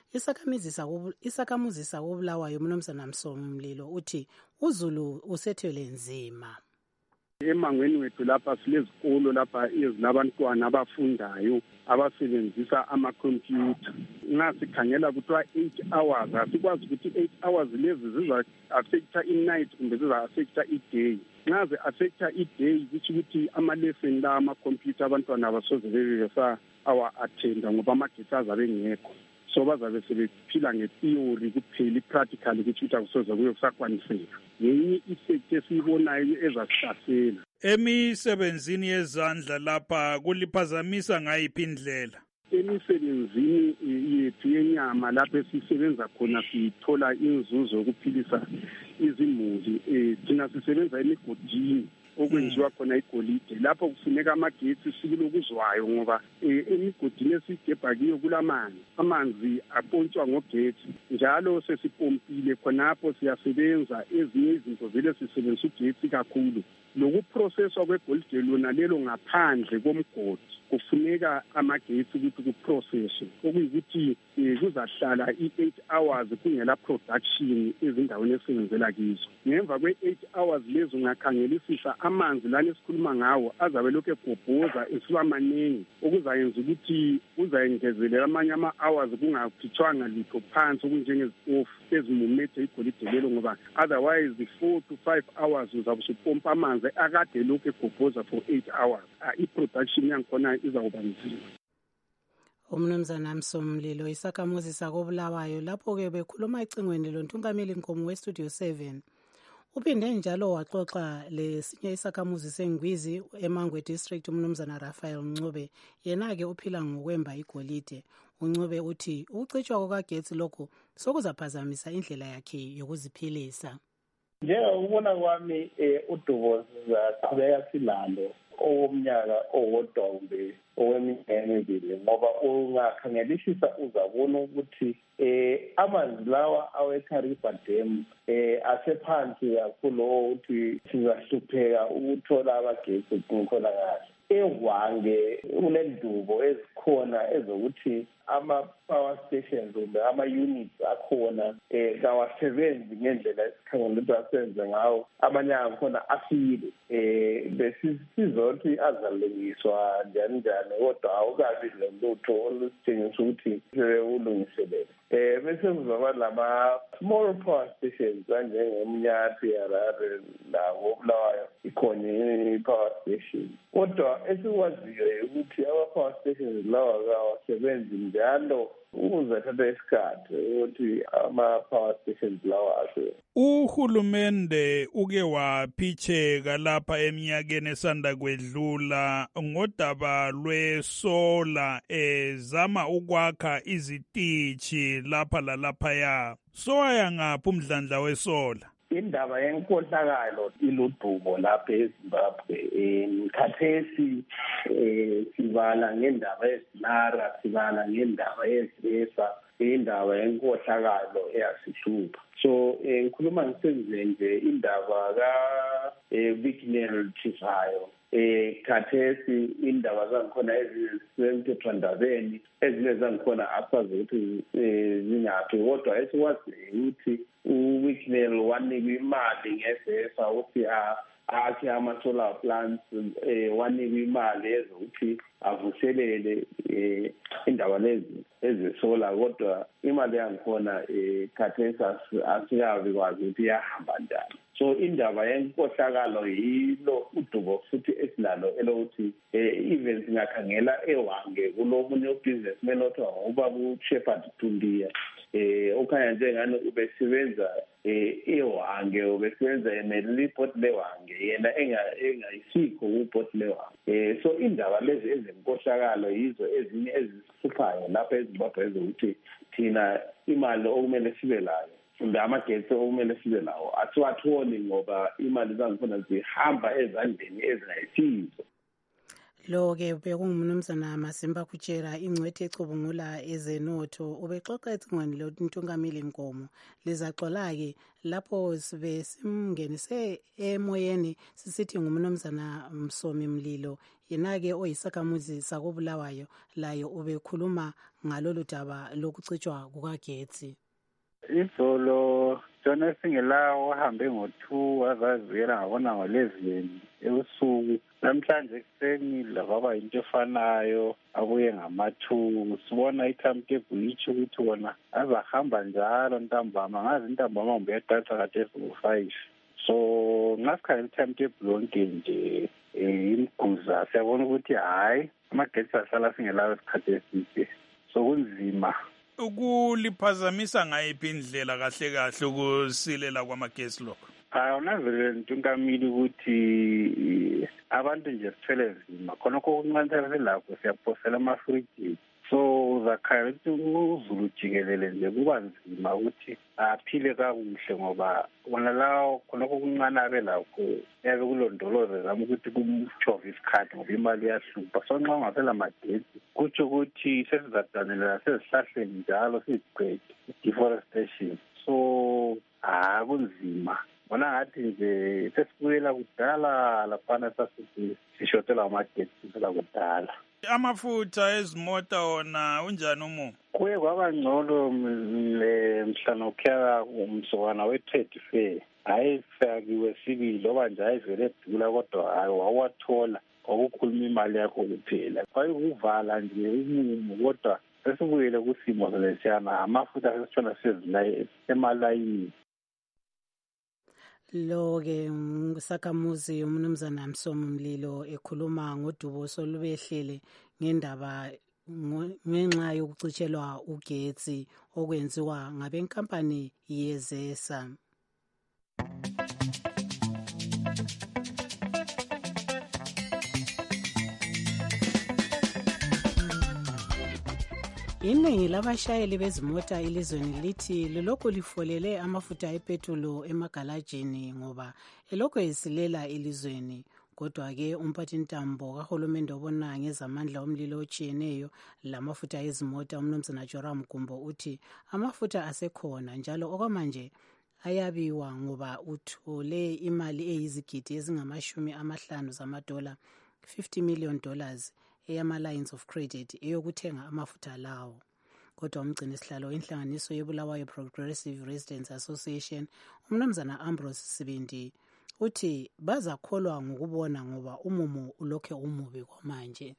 Isakhamuzi sakobulawayo uMnumzana Msomi Mlilo uthi uZulu usethwele nzima. Emangweni wethu lapha silezikolo lapha ezinabantwana abafundayo abasebenzisa amakhompyutha. Nxa sikhangela kuthiwa eight hours asikwazi ukuthi eight hours lezi ziza-affecta i-night kumbe ziza-affecta i-day. Nxa zi-affecta i-day kutsho ukuthi ama-lesson la amakhompyutha abantwana abasoze bebe besa-awa-athenda ngoba amagetsi azabe ngekho. So bazabe sebephila nge-theory kuphela i-practical ukuthi ukuthi akusoze kuyo kusakwaniseka. Yenye effect esiyibonayo ezasihlasela. Emisebenzini yezandla lapha kuliphazamisa ngayiphi indlela? Emisebenzini yethu yenyama lapho esisebenza khona sithola inzuzo yokuphilisa izimuli. Thina sisebenza emigodini okwenziwa khona igolide lapho kufuneka amagetsi sikulokuzwayo ngoba emigodini esigebha kiyo kulamanzi amanzi apontshwa ngogetsi njalo sesipompile khonapho siyasebenza ezinye izinto vele sisebenzisa ugetsi kakhulu lokuprocesswa kwegolide lona lelo ngaphandle komgodi kufuneka amagetsi ukuthi kuprocesswe okuyikuthi kuzahlala i-eight hours kungela production ezindaweni esebenzela kizo. Ngemva kwe-eight hours lezo ngakhangelisisa amanzi lana esikhuluma ngawo azabe lokhu egobhoza esiba maningi okuzayenza ukuthi kuzayengezelela amanye ama-hours kungakhitshwanga litho phansi okunjengezitofu ezimumethe igolide lelo ngoba otherwise four to five hours uzabe usupompa amanzi akade lokhu egobhoza for eight hours. I-production yangikhona izawuba nzima. uMnumzana Msomlilo isakhamuzi sakobulawayo lapho-ke bekhuluma ecingweni lontungameli Nkomo we-Studio seven. Uphinde njalo waxoxa lesinye isakhamuzi seNgwizi eMangwe District uMnumzana Raphael Ncube yena-ke uphila ngokwemba igolide. uNcube uthi ukucitshwa kukagetsi lokhu sokuzaphazamisa indlela yakhe yokuziphilisa. Njengokubona kwami uDubo sizaqhubeka silalo okomnyaka owodwa kumbe oweminyaka emibili ngoba ungakhangelisisa uzabona ukuthi eh amanzi lawa aweKariba Dam eh asephansi kakhulu ukuthi sizahlupheka ukuthola abagetsi kukhona kahle. Ehwange kunendubo ezikhona ezokuthi ama-power stations kumbe ama-units akhona um kawasebenzi ngendlela esikhangela ukuthi asebenze ngawo, amanye akhona afile um besizothi azalungiswa njani njani, kodwa awukabi lolutho olusitshengisa ukuthi ulungiselele. Um bese kuzaba lama-small power stations anjengemnyathi, Harare lawo Bulawayo ikhona i-power station. Kodwa esikwaziyo ukuthi ama-power stations lawa kawasebenzi njalo uzathatha isikhathi ukuthi ama-power stations lawa asebenzi. Uhulumende uke waphitheka lapha eminyakeni esanda kwedlula ngodaba lwesola ezama ukwakha izitishi lapha lalaphaya. Sowaya ngaphi umdlandla wesola? Indaba yenkohlakalo iludumo lapha eZimbabwe. Um khathesi um sibala ngendaba yezilara, sibala ngendaba yezilesa, indaba yenkohlakalo eyasihlupha. So ngikhuluma ngisenze nje indaba ka-Vignell Tshizayo. Eh khathesi indaba zangikhona ezisemthethwandabeni, ezinye zangikhona asazi ukuthi zingaphi, kodwa esikwaziyo ukuthi uWignell wanikwa imali ngesesa ukuthi akhe ama-solar plants, um wanikwa imali ezokuthi avuselele um indaba lezi ezesolar, kodwa imali yangikhona um khathesi asikabi kwazi ukuthi iyahamba njani. So indaba yenkohlakalo yilo udubo futhi esilalo elokuthi um even singakhangela ewange kulo munye ubusinessman othiwa ngubaba uShepherd Tundiya, um okhanya njengani ubesebenza um ewange, ubesebenza nelipoti lewange, yena engayisikho kupoti lewange. Um so indaba lezi ezenkohlakalo yizo ezinye ezisihluphayo lapha eZimbabwe ezokuthi thina imali okumele sibe layo kumbe amagetsi okumele sibe lawo asiwatholi ngoba imali zangikhona zihamba ezandleni ezingayisizo. Lo-ke bekungumnumzana Masimba Kuchera, ingcwethi ecubungula ezenotho, ubexoxa ecingweni lontungameli Nkomo. Lizaxola-ke lapho sibe simngenise emoyeni sisithi ngumnumzana Msomi Mlilo, yena-ke oyisakhamuzi sakobulawayo, layo ubekhuluma ngalolu daba lokucitshwa kukagetsi. Izolo Jona Singelawo wahambe ngo-two wazaziyela ngabona ngo-eleven ebusuku. Namhlanje ekuseni lavaba into efanayo abuye ngama-two. Sibona i-timetable itsho ukuthi wona azahamba njalo ntambama, ngazi ntambama kumbe yadatha khathesi ngo-five. So ngasikhangela i-timetable yonke nje imiguza siyabona ukuthi hhayi amagetsi ahlala singelawo esikhathi eside, so kunzima. Ukuliphazamisa ngayiphi indlela kahle kahle ukusilela kwamagesi lokho? Hayi unazele ntungamili ukuthi abantu nje sithwele nzima, khonokho okuncane selakho siyaphosela amafriji. So uzakhaya ukuthi uzulu jikelele nje kuba nzima ukuthi aphile kakuhle ngoba wona lawo khonokho okuncane abe lakho yabe kulondoloze zama ukuthi kumchove isikhathi ngoba imali iyahlupha. So nxa ungasela magetsi kutsho ukuthi sesizadanela sezihlahleni njalo siziqede deforestation. So ah kunzima. Bona ngathi nje sesibuyela kudala laphana sasithi sishotela amagetsi sela kudala. Amafutha ezimota wona unjani umumo? Kuye kwaba ngcono mhlana ukhya umsokana we-trade fair. Hayi fakiwe sibili loba nje ayivele edula kodwa hayi wawathola okukhuluma imali yakho kuphela. Kwayikuvala nje umumo kodwa sesibuyele kusimo selesiyana amafutha sesithona sezilaye emalayini. Lo-ke ngusakhamuzi umnumzana Msomi Mlilo ekhuluma ngodubo solubehlele ngendaba ngenxa yokucitshelwa ugetsi okwenziwa ngabenkampani yezesa. Iningi labashayeli bezimota elizweni lithi lilokhu lifolele amafutha epetrolo emagalajini ngoba elokhu esilela elizweni. Kodwa-ke umphathintambo kahulumende obona ngezamandla omlilo otshiyeneyo lamafutha ezimota umnumzana Joram Gumbo uthi amafutha asekhona njalo okwamanje ayabiwa ngoba uthole imali eyizigidi ezingamashumi amahlanu zamadola, fifty million dollars, eyama lines of credit eyokuthenga amafutha lawo. kodwa umgcini sihlalo inhlanganiso yebulawayo Progressive Residents Association umnumzana Ambrose Sibindi uthi bazakholwa ngokubona ngoba umumo ulokhe umubi kwamanje.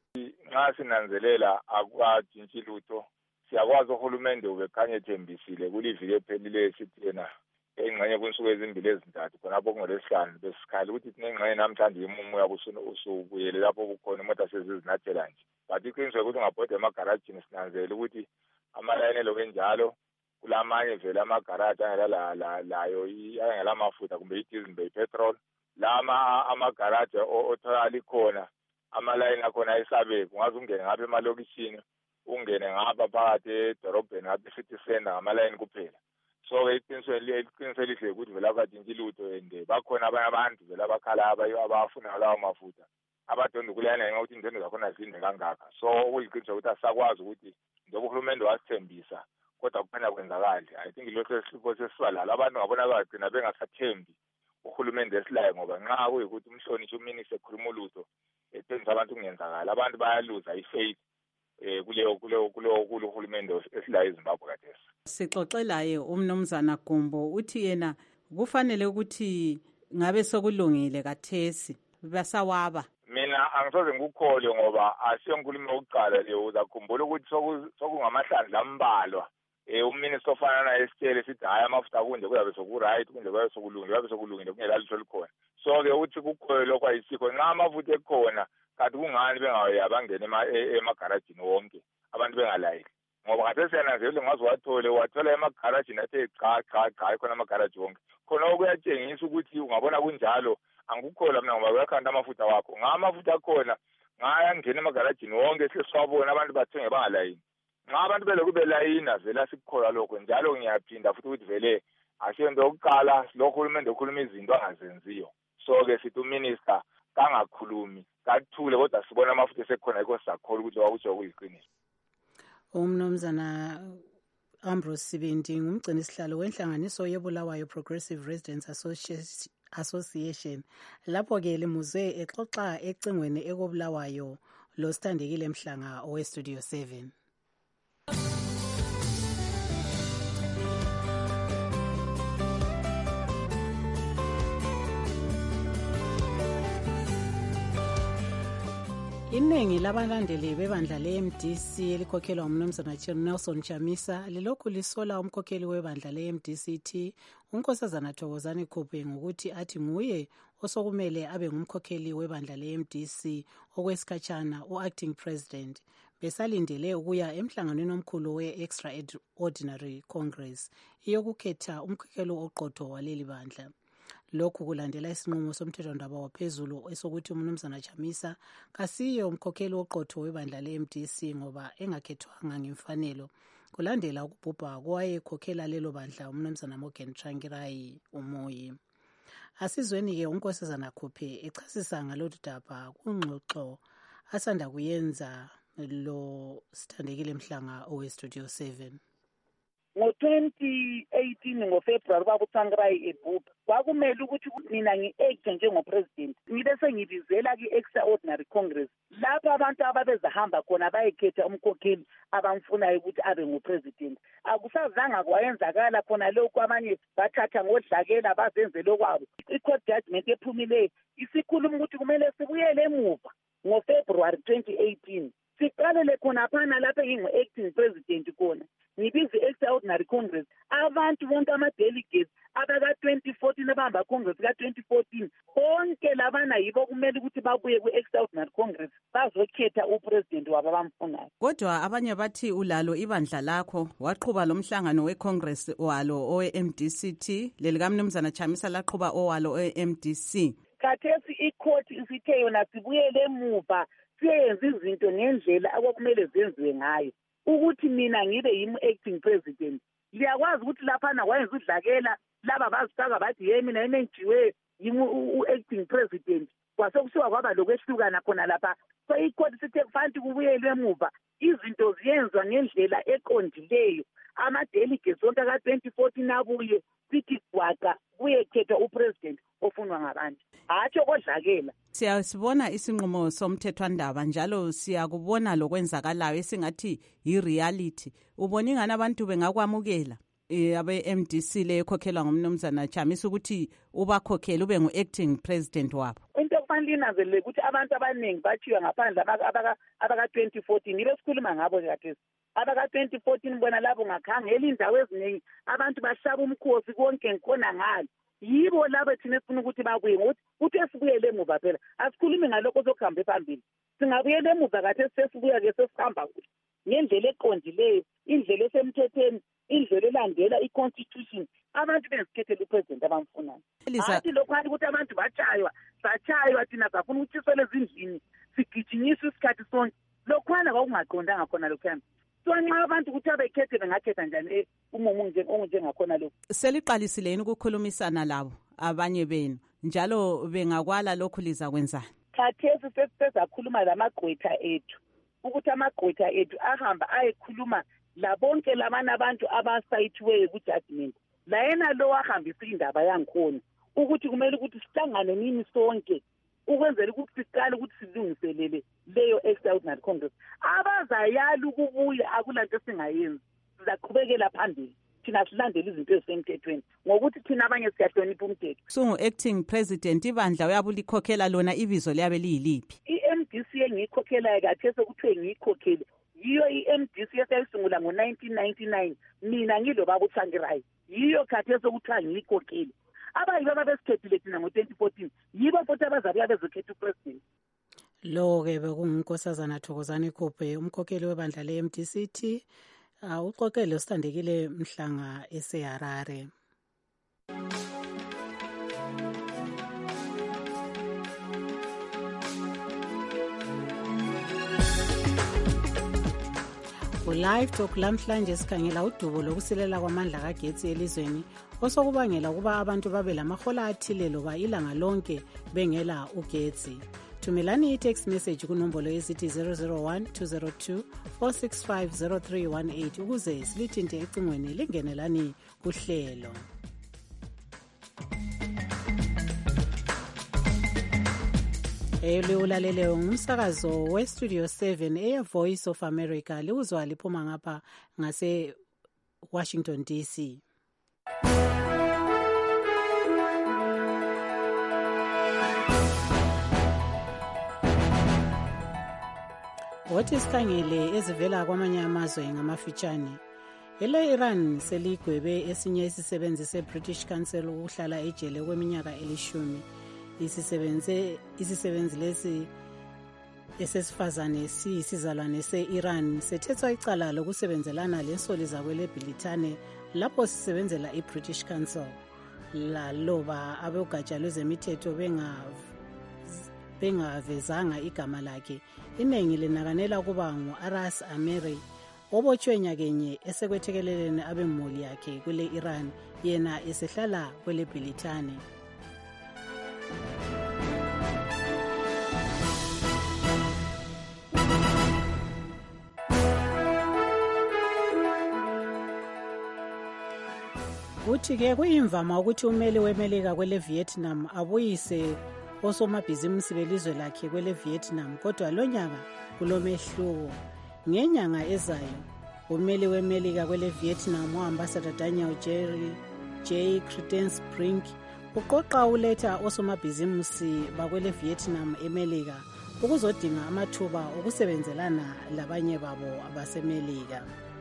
Nxa sinanzelela akukatshintshi lutho siyakwazi uhulumende ubekhanye ethembisile kuliviki ephelileyo sithi yena engxenye kunsuku ezimbili ezintathu khonapho kungolesihlanu besikhali ukuthi sinengxenye namhlanje imumo yabo usubuyele lapho kukhona imota sezizinathela nje but iqiniso ukuthi ungabhoda emagarajini sinanzelela ukuthi amalayini eloku enjalo kulamanye vele amagaraji angela layo angela mafutha kumbe idizili kumbe ipetrol lama amagaraji otholakala ikhona amalayini akhona ayisabeki ungaze ungene ngapha emalokishini ungene ngapha phakathi edorobheni ngapha city center ngamalayini kuphela. So iqiniso elihle ukuthi vele akatshintshi lutho and bakhona abanye abantu vele abakhala abafuna lawo mafutha abadonda kulayana ngenxa ukuthi indondo zakhona zinde kangaka. So okuyiqiniso ukuthi asakwazi ukuthi njengoba uhulumende wasithembisa kodwa kuphela kwenzakali. I think lokho sesifo sesibalala abantu ngabona bagcina bengasathembi uhulumende esilayo ngoba nxa kuyikuthi umhlonishwa uminister ekhuluma ulutho ethembisa abantu kungenzakala abantu bayaluza ifaith eh kuleyo kuleyo kuleyo kuhulumende esilayo eZimbabwe kathesi. Sixoxelaye umnumzana Gumbo uthi yena kufanele ukuthi ngabe sokulungile kathesi basawaba. Mina angisoze ngikukhole ngoba asiyonkulumo yokuqala leyo uzakhumbula ukuthi sokungamahlandla ambalwa eh uminister ofana na esitele sithi hayi amafutha kunje kuyabe sokuright kunje kuyabe sokulungile kuyabe sokulungile kungela litho likhona. So ke uthi kukhole lokho ayisikho nxa amafutha ekhona kanti kungani bengayo bangena emagarajini wonke abantu bengalayili ngoba ngathi siyananzelela ngaze wathole wathola emagarajini athe cha cha cha khona amagaraji wonke khona okuyatshengisa ukuthi ungabona kunjalo angikukhola mina ngoba uyakhanda amafutha wakho ngamafutha akhona ngaya ngena emagarajini wonke seswabona abantu bathenge bangalayini nxa abantu belokhu belayina vele sikukhola lokho njalo ngiyaphinda futhi ukuthi vele asiyento yokuqala lokho uhulumende ukhuluma izinto angazenziyo. So ke sithi uminister kangakhulumi kathule kodwa sibona amafutha esekhona yiko sakhola ukuthi wakusho kuyiqiniso. Umnumzana Ambrose Sibindi ngumgcini sihlalo wenhlanganiso yebulawayo Progressive Residents Association lapho ke limuze exoxa ecingweni ekobulawayo lo Sithandekile Mhlanga owe Studio seven. Iningi labalandeli bebandla le-M D C elikhokhelwa umnumzana Nelson Chamisa lilokhu lisola umkhokheli webandla le-M D C T unkosazana Thokozani Khuphe ngokuthi athi nguye osokumele abe ngumkhokheli webandla le-M D C okwesikhatshana u-acting president besalindele ukuya emhlanganweni omkhulu we-Extraordinary Congress iyokukhetha umkhokheli oqotho waleli bandla. Lokhu kulandela isinqumo somthethondaba waphezulu esokuthi umnumzana Chamisa kasiyo umkhokheli oqotho webandla le-M D C ngoba engakhethwanga ngemfanelo kulandela ukubhubha kwayekhokhela lelo bandla umnumzana Morgan Tsvangirai umoyi. Asizweni ke unkosazana Khuphe echasisa ngalolu daba kungxoxo asanda kuyenza lo Sithandekile Mhlanga owe Studio seven. ngo-twenty eighteen ngoFebruary kwakuTsvangirai ebhubha kwakumele ukuthi mina ngi-act njengopresident ngibe sengibizela ki-Extraordinary Congress lapho abantu ababezahamba khona bayekhetha umkhokheli abamfunayo ukuthi abe ngupresident. Akusazanga kwayenzakala khona lokhu abanye bathatha ngodlakela bazenzele okwabo. I-court judgment ephumileyo isikhuluma ukuthi kumele sibuyele emuva ngoFebruary twenty eighteen siqalele khona phana lapho engingu-acting president khona ngibize i-Extraordinary Congress abantu bonke ama-delegates abaka-twenty fourteen abahamba Congress ka-twenty fourteen bonke labana yibo kumele ukuthi babuye ku-Extraordinary Congress bazokhetha upresident wabo abamfunayo. Kodwa abanye bathi ulalo ibandla lakho waqhuba lo mhlangano we-Congress walo owe-M D C T lelikamnumzana Chamisa laqhuba owalo owe-M D C. Khathesi i-court isithe yona sibuyele emuva siyenza izinto ngendlela akwakumele zenziwe ngayo ukuthi mina ngibe yimi-acting president. Liyakwazi ukuthi laphana wayenza udlakela laba bazifaka bathi ye mina emenjiwe yimi u-acting president kwasekusuka kwaba lokwehlukana khona lapha. So i-court sithe kufanele kubuyelwe emuva izinto ziyenzwa ngendlela eqondileyo. Ama-delegates onke ka-twenty fourteen abuye sithi gwaqa kuyekhetha upresident of afunwa ngabantu hatsho kodlakela. Siyasibona isinqumo somthethwandaba njalo siyakubona lokwenzakalayo esingathi yi-reality. Ubona ingani abantu bengakwamukela abe-M D C le ekhokhelwa ngumnumzana Chamisa ukuthi ubakhokhele ube ngu-acting president wabo? Into kufanele inanzelele ukuthi abantu abaningi bathiwa ngaphandle abaka twenty fourteen ibe sikhuluma ngabo kathesi. Abaka twenty fourteen bona labo ngakhangela indawo eziningi abantu bahlaba umkhosi konke ngikona ngalo. Yibo labo thina sifuna ukuthi babuye ngokuthi uthi esibuyele emuva phela asikhulumi ngalokho sokuhamba phambili. Singabuyela emuva kathesi sesibuya ke sesihamba ngendlela eqondileyo, indlela esemthethweni, indlela elandela i-constitution. Abantu bezikhethela upresident abamfunayo. Hathi lokho hathi ukuthi abantu batshaywa satshaywa thina safuna ukuthi sisele ezindlini sigijinyiswe isikhathi sonke. Lokhwana kwakungaqondanga khona lokho. So nxa abantu ukuthi abekhethe bengakhetha njani umumo onjengakhona lokho. Seliqalisile yini ukukhulumisana labo abanye benu njalo bengakwala lokhu liza kwenzani? Khathesi sesizakhuluma lamagqwetha ethu ukuthi amagqwetha ethu ahamba ayekhuluma labonke labana abantu abasayithiweyo ku-judgment. La yena lo wahambisa indaba yangikhona ukuthi kumele ukuthi sihlangane nini sonke ukwenzela ukuthi siqale ukuthi silungiselele leyo extraordinary congress. Abazayala ukubuya akulanto singayenzi, sizaqhubekela phambili thina silandele izinto ezisemthethweni ngokuthi thina abanye siyahlonipha umthetho. Sungu-acting president, ibandla uyabulikhokhela lona ibizo liyabe liyiliphi? I-M D C engiyikhokhelayo kathesi okuthiwe ngiyikhokhele yiyo i-M D C esayisungula ngo-nineteen ninety-nine, mina ngilo baba uThangirayi. Yiyo khathesi okuthiwa ngiyikhokhele. Abayibo ababesikhethile thina ngo-twenty fourteen yibo futhi abazabuya bezokhetha upresident. Lo-ke bekungunkosazana Thokozani Khubhe, umkhokheli webandla le-M D C T, uh, uxoxele uSithandekile Mhlanga eseHarare. Live Talk lamhlanje sikhangela udubo lokusilela kwamandla kagetsi elizweni osokubangela ukuba abantu babe lamahola athile loba ilanga lonke bengela ugetsi. Thumelani i-text message kunombolo esithi zero zero one two zero two four six five zero three one eight ukuze silithinte ecingweni lingenelani kuhlelo. Eliulaleleyo ngumsakazo we-Studio seven eye-Voice of America liwuzwa liphuma ngapha ngase-Washington D C. Wothi sikhangele ezivela kwamanye amazwe ngamafitshane. Ele-Iran seligwebe esinye isisebenzi se-British Council ukuhlala ejele kweminyaka elishumi. Isisebenze isisebenzi lesi esesifazane siyisizalwane se-Iran sethethwa icala lokusebenzelana lensoli zakwele-Britane lapho sisebenzela i-British Council. Laloba abogatsha lwezemithetho bengavezanga igama lakhe. Iningi linakanela kuba ngu-Aras Amiri obotshwe nyakenye esekwethekeleleni abemuli yakhe kwele-Iran yena esehlala kwele-Britane. Uthi-ke kuyimvama ukuthi umeli wemelika kwele-Vietnam abuyise osomabhizimusi belizwe lakhe kwele-Vietnam, kodwa lo nyaka kulomehluko. Ngenyanga ezayo umeli wemelika kwele-Vietnam u-Ambassador Daniel Jerry J. Crittenbrink uqoqa uletha osomabhizimusi bakwele-Vietnam emelika ukuzodinga amathuba okusebenzelana labanye babo abasemelika.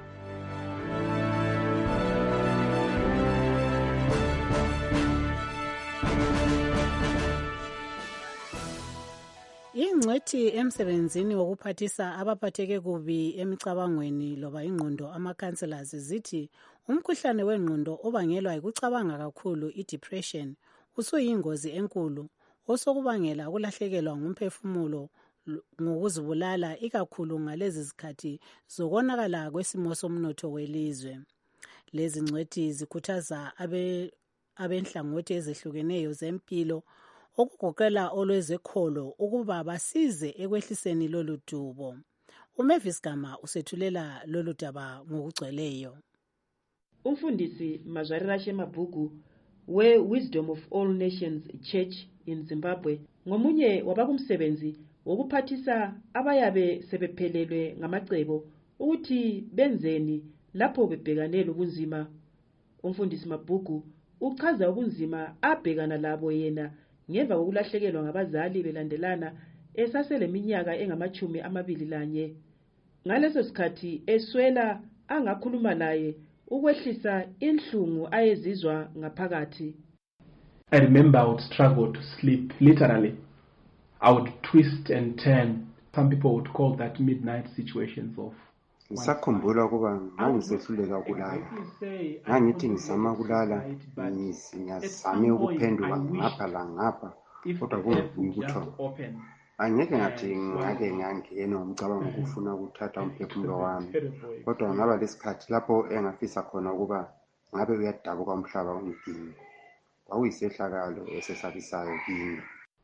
Ingcwethi emsebenzini wokuphathisa abaphatheke kubi emicabangweni loba ingqondo ama-counselors zithi umkhuhlane wengqondo obangelwa yikucabanga kakhulu i-depression usuyingozi enkulu osokubangela ukulahlekelwa ngumphefumulo ngokuzibulala ikakhulu ngalezi zikhathi zokonakala kwesimo somnotho welizwe. Lezi ngcwethi zikhuthaza abe abenhlangothi ezehlukeneyo zempilo okugoqela olwezekholo ukuba basize ekwehliseni lolu dubo. uMavis Gama usethulela lolu daba ngokugcweleyo. Umfundisi Mazwarira Shemabhuku we-Wisdom of All Nations Church in Zimbabwe ngomunye wabakumsebenzi wokuphathisa abayabe sebephelelwe ngamacebo ukuthi benzeni lapho bebhekane lobunzima. Umfundisi Mabhuku uchaza ubunzima abhekana labo yena ngemva kokulahlekelwa ngabazali belandelana esaseleminyaka engamachumi amabili lanye. Ngaleso sikhathi eswela angakhuluma laye ukwehlisa inhlungu ayezizwa ngaphakathi. I remember I would struggle to sleep, literally. I would twist and turn. Some people would call that midnight situations of. Ngisakhumbula ukuba ngangisehluleka ukulala. Ngangithi ngizama ukulala, ngiyazame ukuphenduka ngapha la ngapha, kodwa kungavuyi ukuthola. Angeke ngathi ngake ngangena umcabango ukufuna ukuthatha umphefumulo wami, kodwa ngaba lesikhathi lapho engafisa khona ukuba ngabe uyadabuka umhlaba ungidinga. Kwakuyisehlakalo esesabisayo kimi.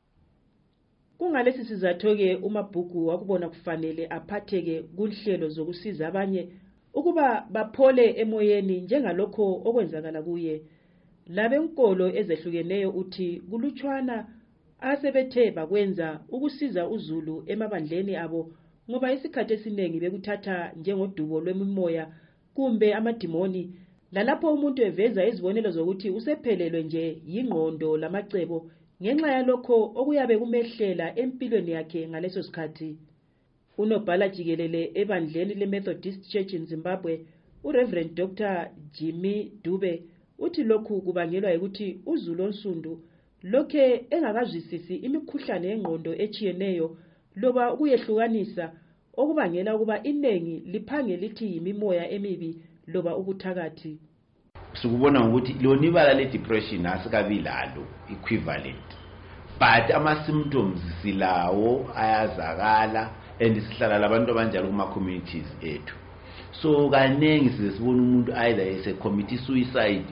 Kungalesi sizatho-ke uMabhuku wakubona kufanele aphatheke kunhlelo zokusiza abanye ukuba baphole emoyeni njengalokho okwenzakala kuye. Labenkolo ezehlukeneyo uthi kulutshwana asebethe bakwenza ukusiza uZulu emabandleni abo ngoba isikhathi esiningi bekuthatha njengodubo lwemimoya kumbe amadimoni, lalapho umuntu eveza izibonelo zokuthi usephelelwe nje yingqondo lamacebo ngenxa yalokho okuyabe kumehlela empilweni yakhe ngaleso sikhathi. Unobhala jikelele ebandleni le-Methodist Church in Zimbabwe, uReverend Doctor Jimmy Dube, uthi lokhu kubangelwa ukuthi uZulu onsundu lokhe engakazwisisi imikhuhlane yengqondo echiyeneyo loba ukuyehlukanisa okubangela ukuba inengi liphange lithi yimimoya emibi loba ubuthakathi. Sikubona ukuthi lona ibala le-depression asikabi lalo equivalent, but ama-symptoms silawo ayazakala and sihlala labantu abanjalo kuma-communities ethu. So kaningi sizesibona umuntu either ese-commit suicide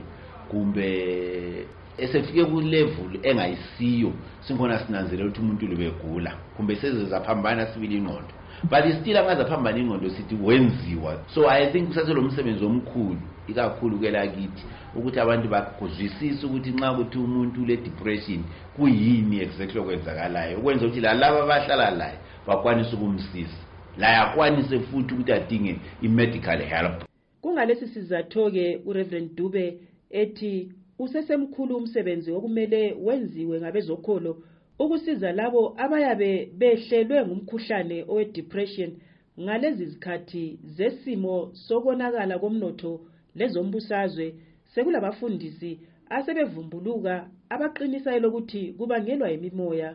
kumbe esefike ku-level engayisiyo sinkhona sinanzela ukuthi umuntu lubegula kumbe sezezaphambana sibili ingqondo, but still angazaphambana ingqondo sithi wenziwa. So I think kusaselo umsebenzi omkhulu ikakhulu kwelakithi ukuthi abantu bakuzwisise ukuthi nxa kuthi umuntu le depression kuyini exactly okwenzakalayo ukwenza ukuthi lalabo abahlala laye bakwanise ukumsiza, la yakwanise futhi ukuthi adinge i-medical help. Kungalesi sizatho-ke uReverend Dube ethi usesemkhulu umsebenzi okumele wenziwe ngabezokholo ukusiza labo abayabe behlelwe ngumkhuhlane owe-depression ngalezi zikhathi zesimo sokonakala komnotho lezombusazwe. Sekulabafundisi asebevumbuluka abaqinisa elokuthi kubangelwa yimimoya.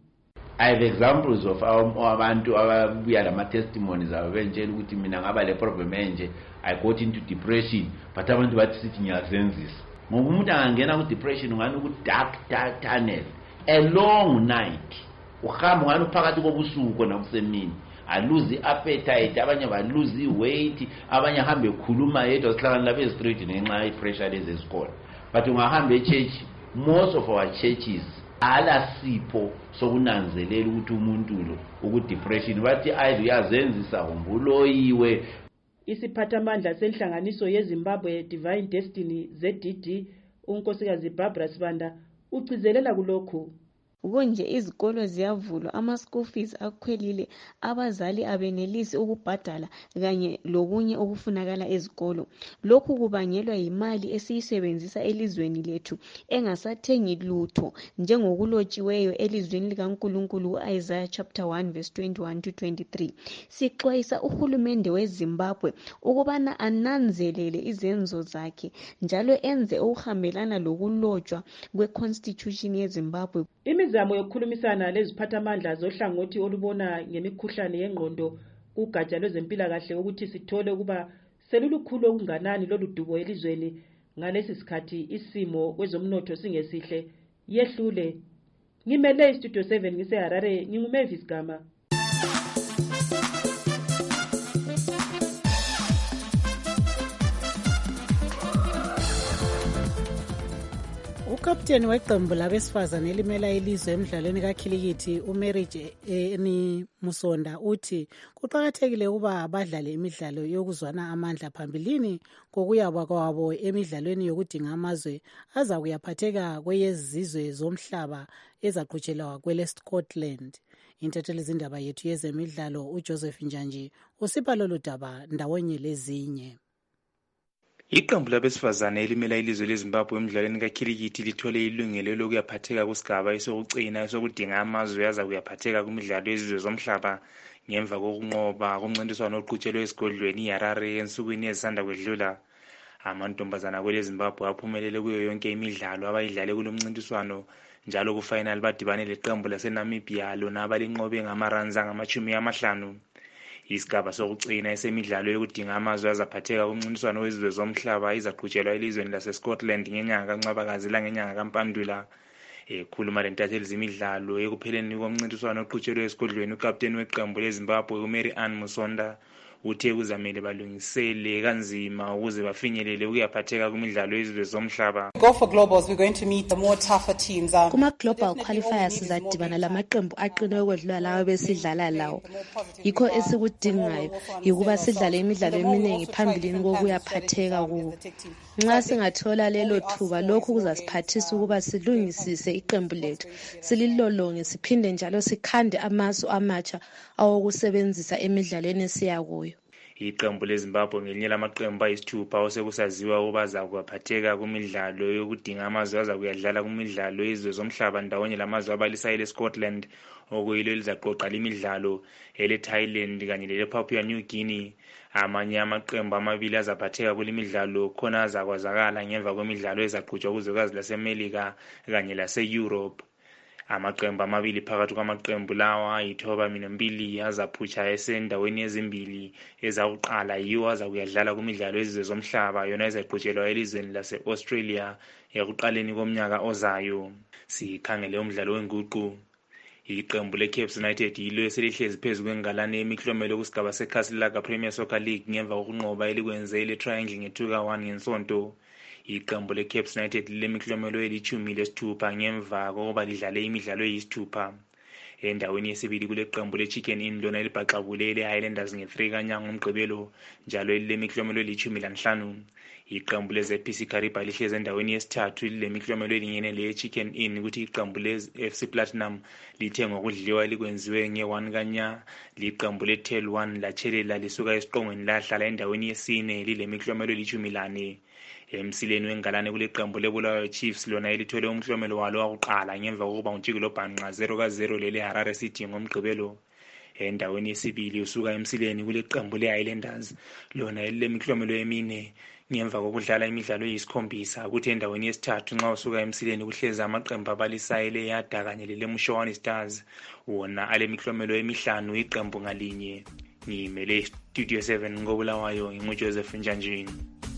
I have examples of abantu ababuya lama testimonies abenjela ukuthi mina ngaba le problem enje, I got into depression, but abantu bathi sithi ngiyazenzisa. Ngoba umuntu angangena ku depression ngani ku dark dark tunnel, a long night. Uhamba ngani phakathi kobusuku nakusemini. I lose appetite, abanye ba lose weight, abanye hambe ekhuluma yedwa sihlangana lapha e-street ngenxa ye-pressure lezi esikole. But ungahamba e-church, most of our churches ala sipho sokunanzelela ukuthi umuntu lo uku-depression bathi ayidwa uyazenzisa umbuloyiwe. Isiphathamandla senhlanganiso yeZimbabwe Divine Destiny Z D D unkosikazi Barbara Sibanda ucizelela kulokhu. Kunje izikolo ziyavulwa, ama-school fees akhwelile, abazali abenelisi ukubhadala kanye lokunye okufunakala ezikolo. Lokhu kubangelwa yimali esiyisebenzisa elizweni lethu engasathengi lutho njengokulotshiweyo elizweni likaNkulunkulu u-Isaiah chapter one verse twenty-one to twenty-three. Sixwayisa uhulumende weZimbabwe ukubana ananzelele izenzo zakhe njalo enze okuhambelana lokulotshwa kwe-constitution yeZimbabwe. Imizamo yokukhulumisana leziphathamandla zohlangothi olubona ngemikhuhlane yengqondo kugatsha lwezempilakahle ukuthi sithole ukuba selulukhulu okunganani lolu dubo elizweni ngalesi sikhathi isimo kwezomnotho singesihle yehlule. Ngimele iStudio seven ngiseHarare, nginguMavis Gama. ukapteni weqembu labesifazane elimela ilizwe emidlalweni kakhilikithi umarriage eni Musonda uthi kuqakathekile ukuba badlale imidlalo yokuzwana amandla phambilini kokuyaba kwabo emidlalweni yokudinga amazwe aza kuyaphatheka kweyezizwe zomhlaba ezaqhutshelwa kwele Scotland. Intatheli zindaba yethu yezemidlalo uJoseph Njanji usipha lolu daba ndawonye lezinye. Iqembu labesifazane elimela ilizwe leZimbabwe emidlalweni kakhilikithi lithole ilungelo lokuyaphatheka kusigaba esokugcina esokudinga amazwe aza kuyaphatheka kumidlalo yezizwe zomhlaba ngemva kokunqoba kumncintiswano oqhutshelwe esigodlweni iHarare ensukwini ezisanda kwedlula. Amantombazana kweleZimbabwe aphumelele kuyo yonke imidlalo abayidlale kulo mncintiswano njalo kufinal badibane leqembu laseNamibia lona abalinqobe ngamaruns angamachumi amahlanu. Isigaba sokugcina esemidlalo yokudinga amazwe azaphatheka kumncintiswano wezizwe zomhlaba izaqhutshelwa elizweni laseScotland ngenyanga kaNcwabakazi langenyanga kaMpandula. Ekhuluma lentatheli zemidlalo ekupheleni komncintiswano oqhutshelwe esigodlweni ukapteni weqembu leZimbabwe uMary Ann Musonda uthe kuzamele balungisele kanzima ukuze bafinyelele ukuyaphatheka kumidlalo yezizwe zomhlaba. Go for globals, we're going to meet the more tougher teams. Kuma global qualifiers sizadibana lamaqembu aqine ukwedlula lawo besidlala lawo. Yikho esikudingayo yikuba sidlale imidlalo eminingi phambilini kokuyaphatheka kuwo. Nxa singathola lelo thuba lokhu kuzasiphathisa ukuba silungisise iqembu lethu, sililolonge siphinde njalo sikhande amasu amatsha awokusebenzisa emidlalweni siyakuyo. Iqembu leZimbabwe ngelinye lamaqembu ayisithupha osekusaziwa ukuba azakuphatheka kumidlalo yokudinga amazwe aza kuyadlala kumidlalo yezizwe zomhlaba ndawonye lamazwe abalisayo leScotland okuyilo elizaqoqa limidlalo ele-Thailand kanye lele-Papua New Guinea. Amanye amaqembu amabili azaphatheka kulimidlalo khona azakwazakala ngemva kwemidlalo ezaqhutshwa kuzwekazi laseMelika kanye lase-Europe. Amaqembu amabili phakathi kwamaqembu lawa ayithoba minambili azaphutsha esendaweni ezimbili ezakuqala yiwo azakuyadlala kumidlalo yezizwe zomhlaba yona ezaqhutshelwa elizweni lase-Australia ekuqaleni komnyaka ozayo. Sikhangele umdlalo wenguqu. Iqembu leCape United yilo eselihlezi phezu kwengalane yemiklomelo kusigaba seCastle Premier Soccer League ngemva kokunqoba elikwenze ile-Triangle nge-two ka one ngensonto. Iqembu leCape United lilemiklomelo elithumi lesithupha ngemva kokuba lidlale imidlalo eyisithupha. Endaweni yesibili kuleqembu leChicken Inn lona elibhaxabule ile-Highlanders nge-three kanyanga umgqibelo njalo elilemiklomelo elithumi lanhlanu. Iqembu le-Z P C Kariba lihlezi endaweni yesithathu lilemiklomelo elingene le-Chicken Inn ukuthi iqembu le-F C Platinum lithe ngokudliwa elikwenziwe nge-one kanya. Liqembu le-Tel one latshelela lisuka esiqongweni lahlala endaweni yesine lilemiklomelo elithumi lane. Emsileni wengalane kuleqembu leBulawayo Chiefs lona elithole umklomelo walo wakuqala ngemva kokuba uNtshikilo Bhanqa zero ka zero lele Harare City ngomgqibelo. Endaweni yesibili usuka emsileni kuleqembu le-Highlanders lona elilemiklomelo emine ngemva kokudlala imidlalo eyisikhombisa kuthi endaweni yesithathu nxa usuka emsileni kuhlezi amaqembu abalisayo leYada kanye leleMshowane Stars wona alemiklomelo emihlanu iqembu ngalinye. Ngimele Studio seven ngoBulawayo nginguJoseph Njanjini.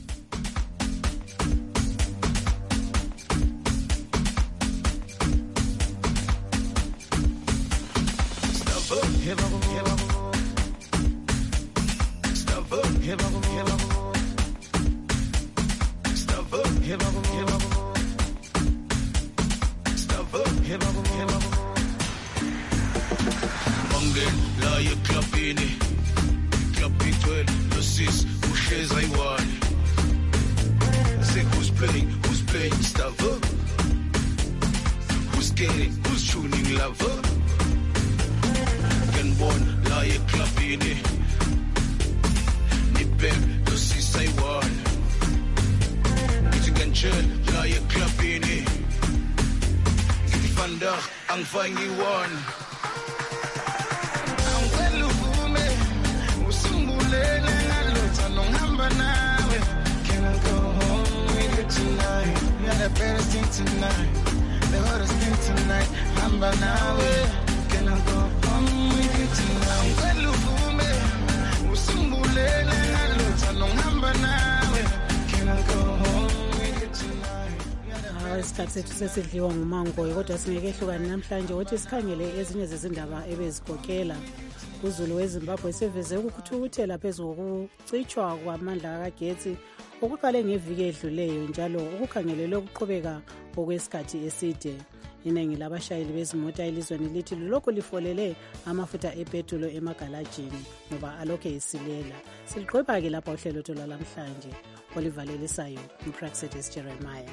Isikhathi sethu sesidliwa ngumango kodwa singeke ehlukane namhlanje ukuthi sikhangele ezinye zezindaba ebezigokela. UZulu weZimbabwe seveze ukuthukuthela phezu kokucitshwa kwamandla kagetsi okuqale ngeviki edluleyo njalo ukukhangelelwe ukuqhubeka okwesikhathi eside. Iningi labashayeli bezimota elizweni lithi lulokhu lifolele amafutha epetulo emagalajini ngoba alokhe esilela. Siliqhweba-ke lapha uhlelo lwethu lwalamhlanje olivalelisayo uPraxedis Jeremiah.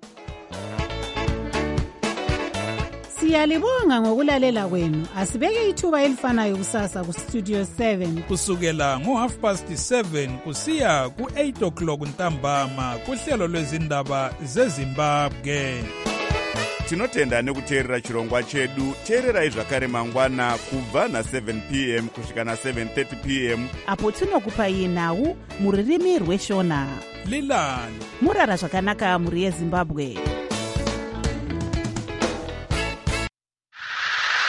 Siyalibonga ngokulalela kwenu. Asibeke ithuba elifanayo kusasa ku Studio seven kusukela ngo half past seven kusiya ku eight o'clock ntambama kuhlelo lwezindaba zeZimbabwe. Tinotenda nekuteerera chirongwa chedu. Teererai zvakare mangwana kubva na seven p m kusvika na seven thirty p m apo tinokupai nhau muririmi rweshona. Lilani murara zvakanaka muri yeZimbabwe.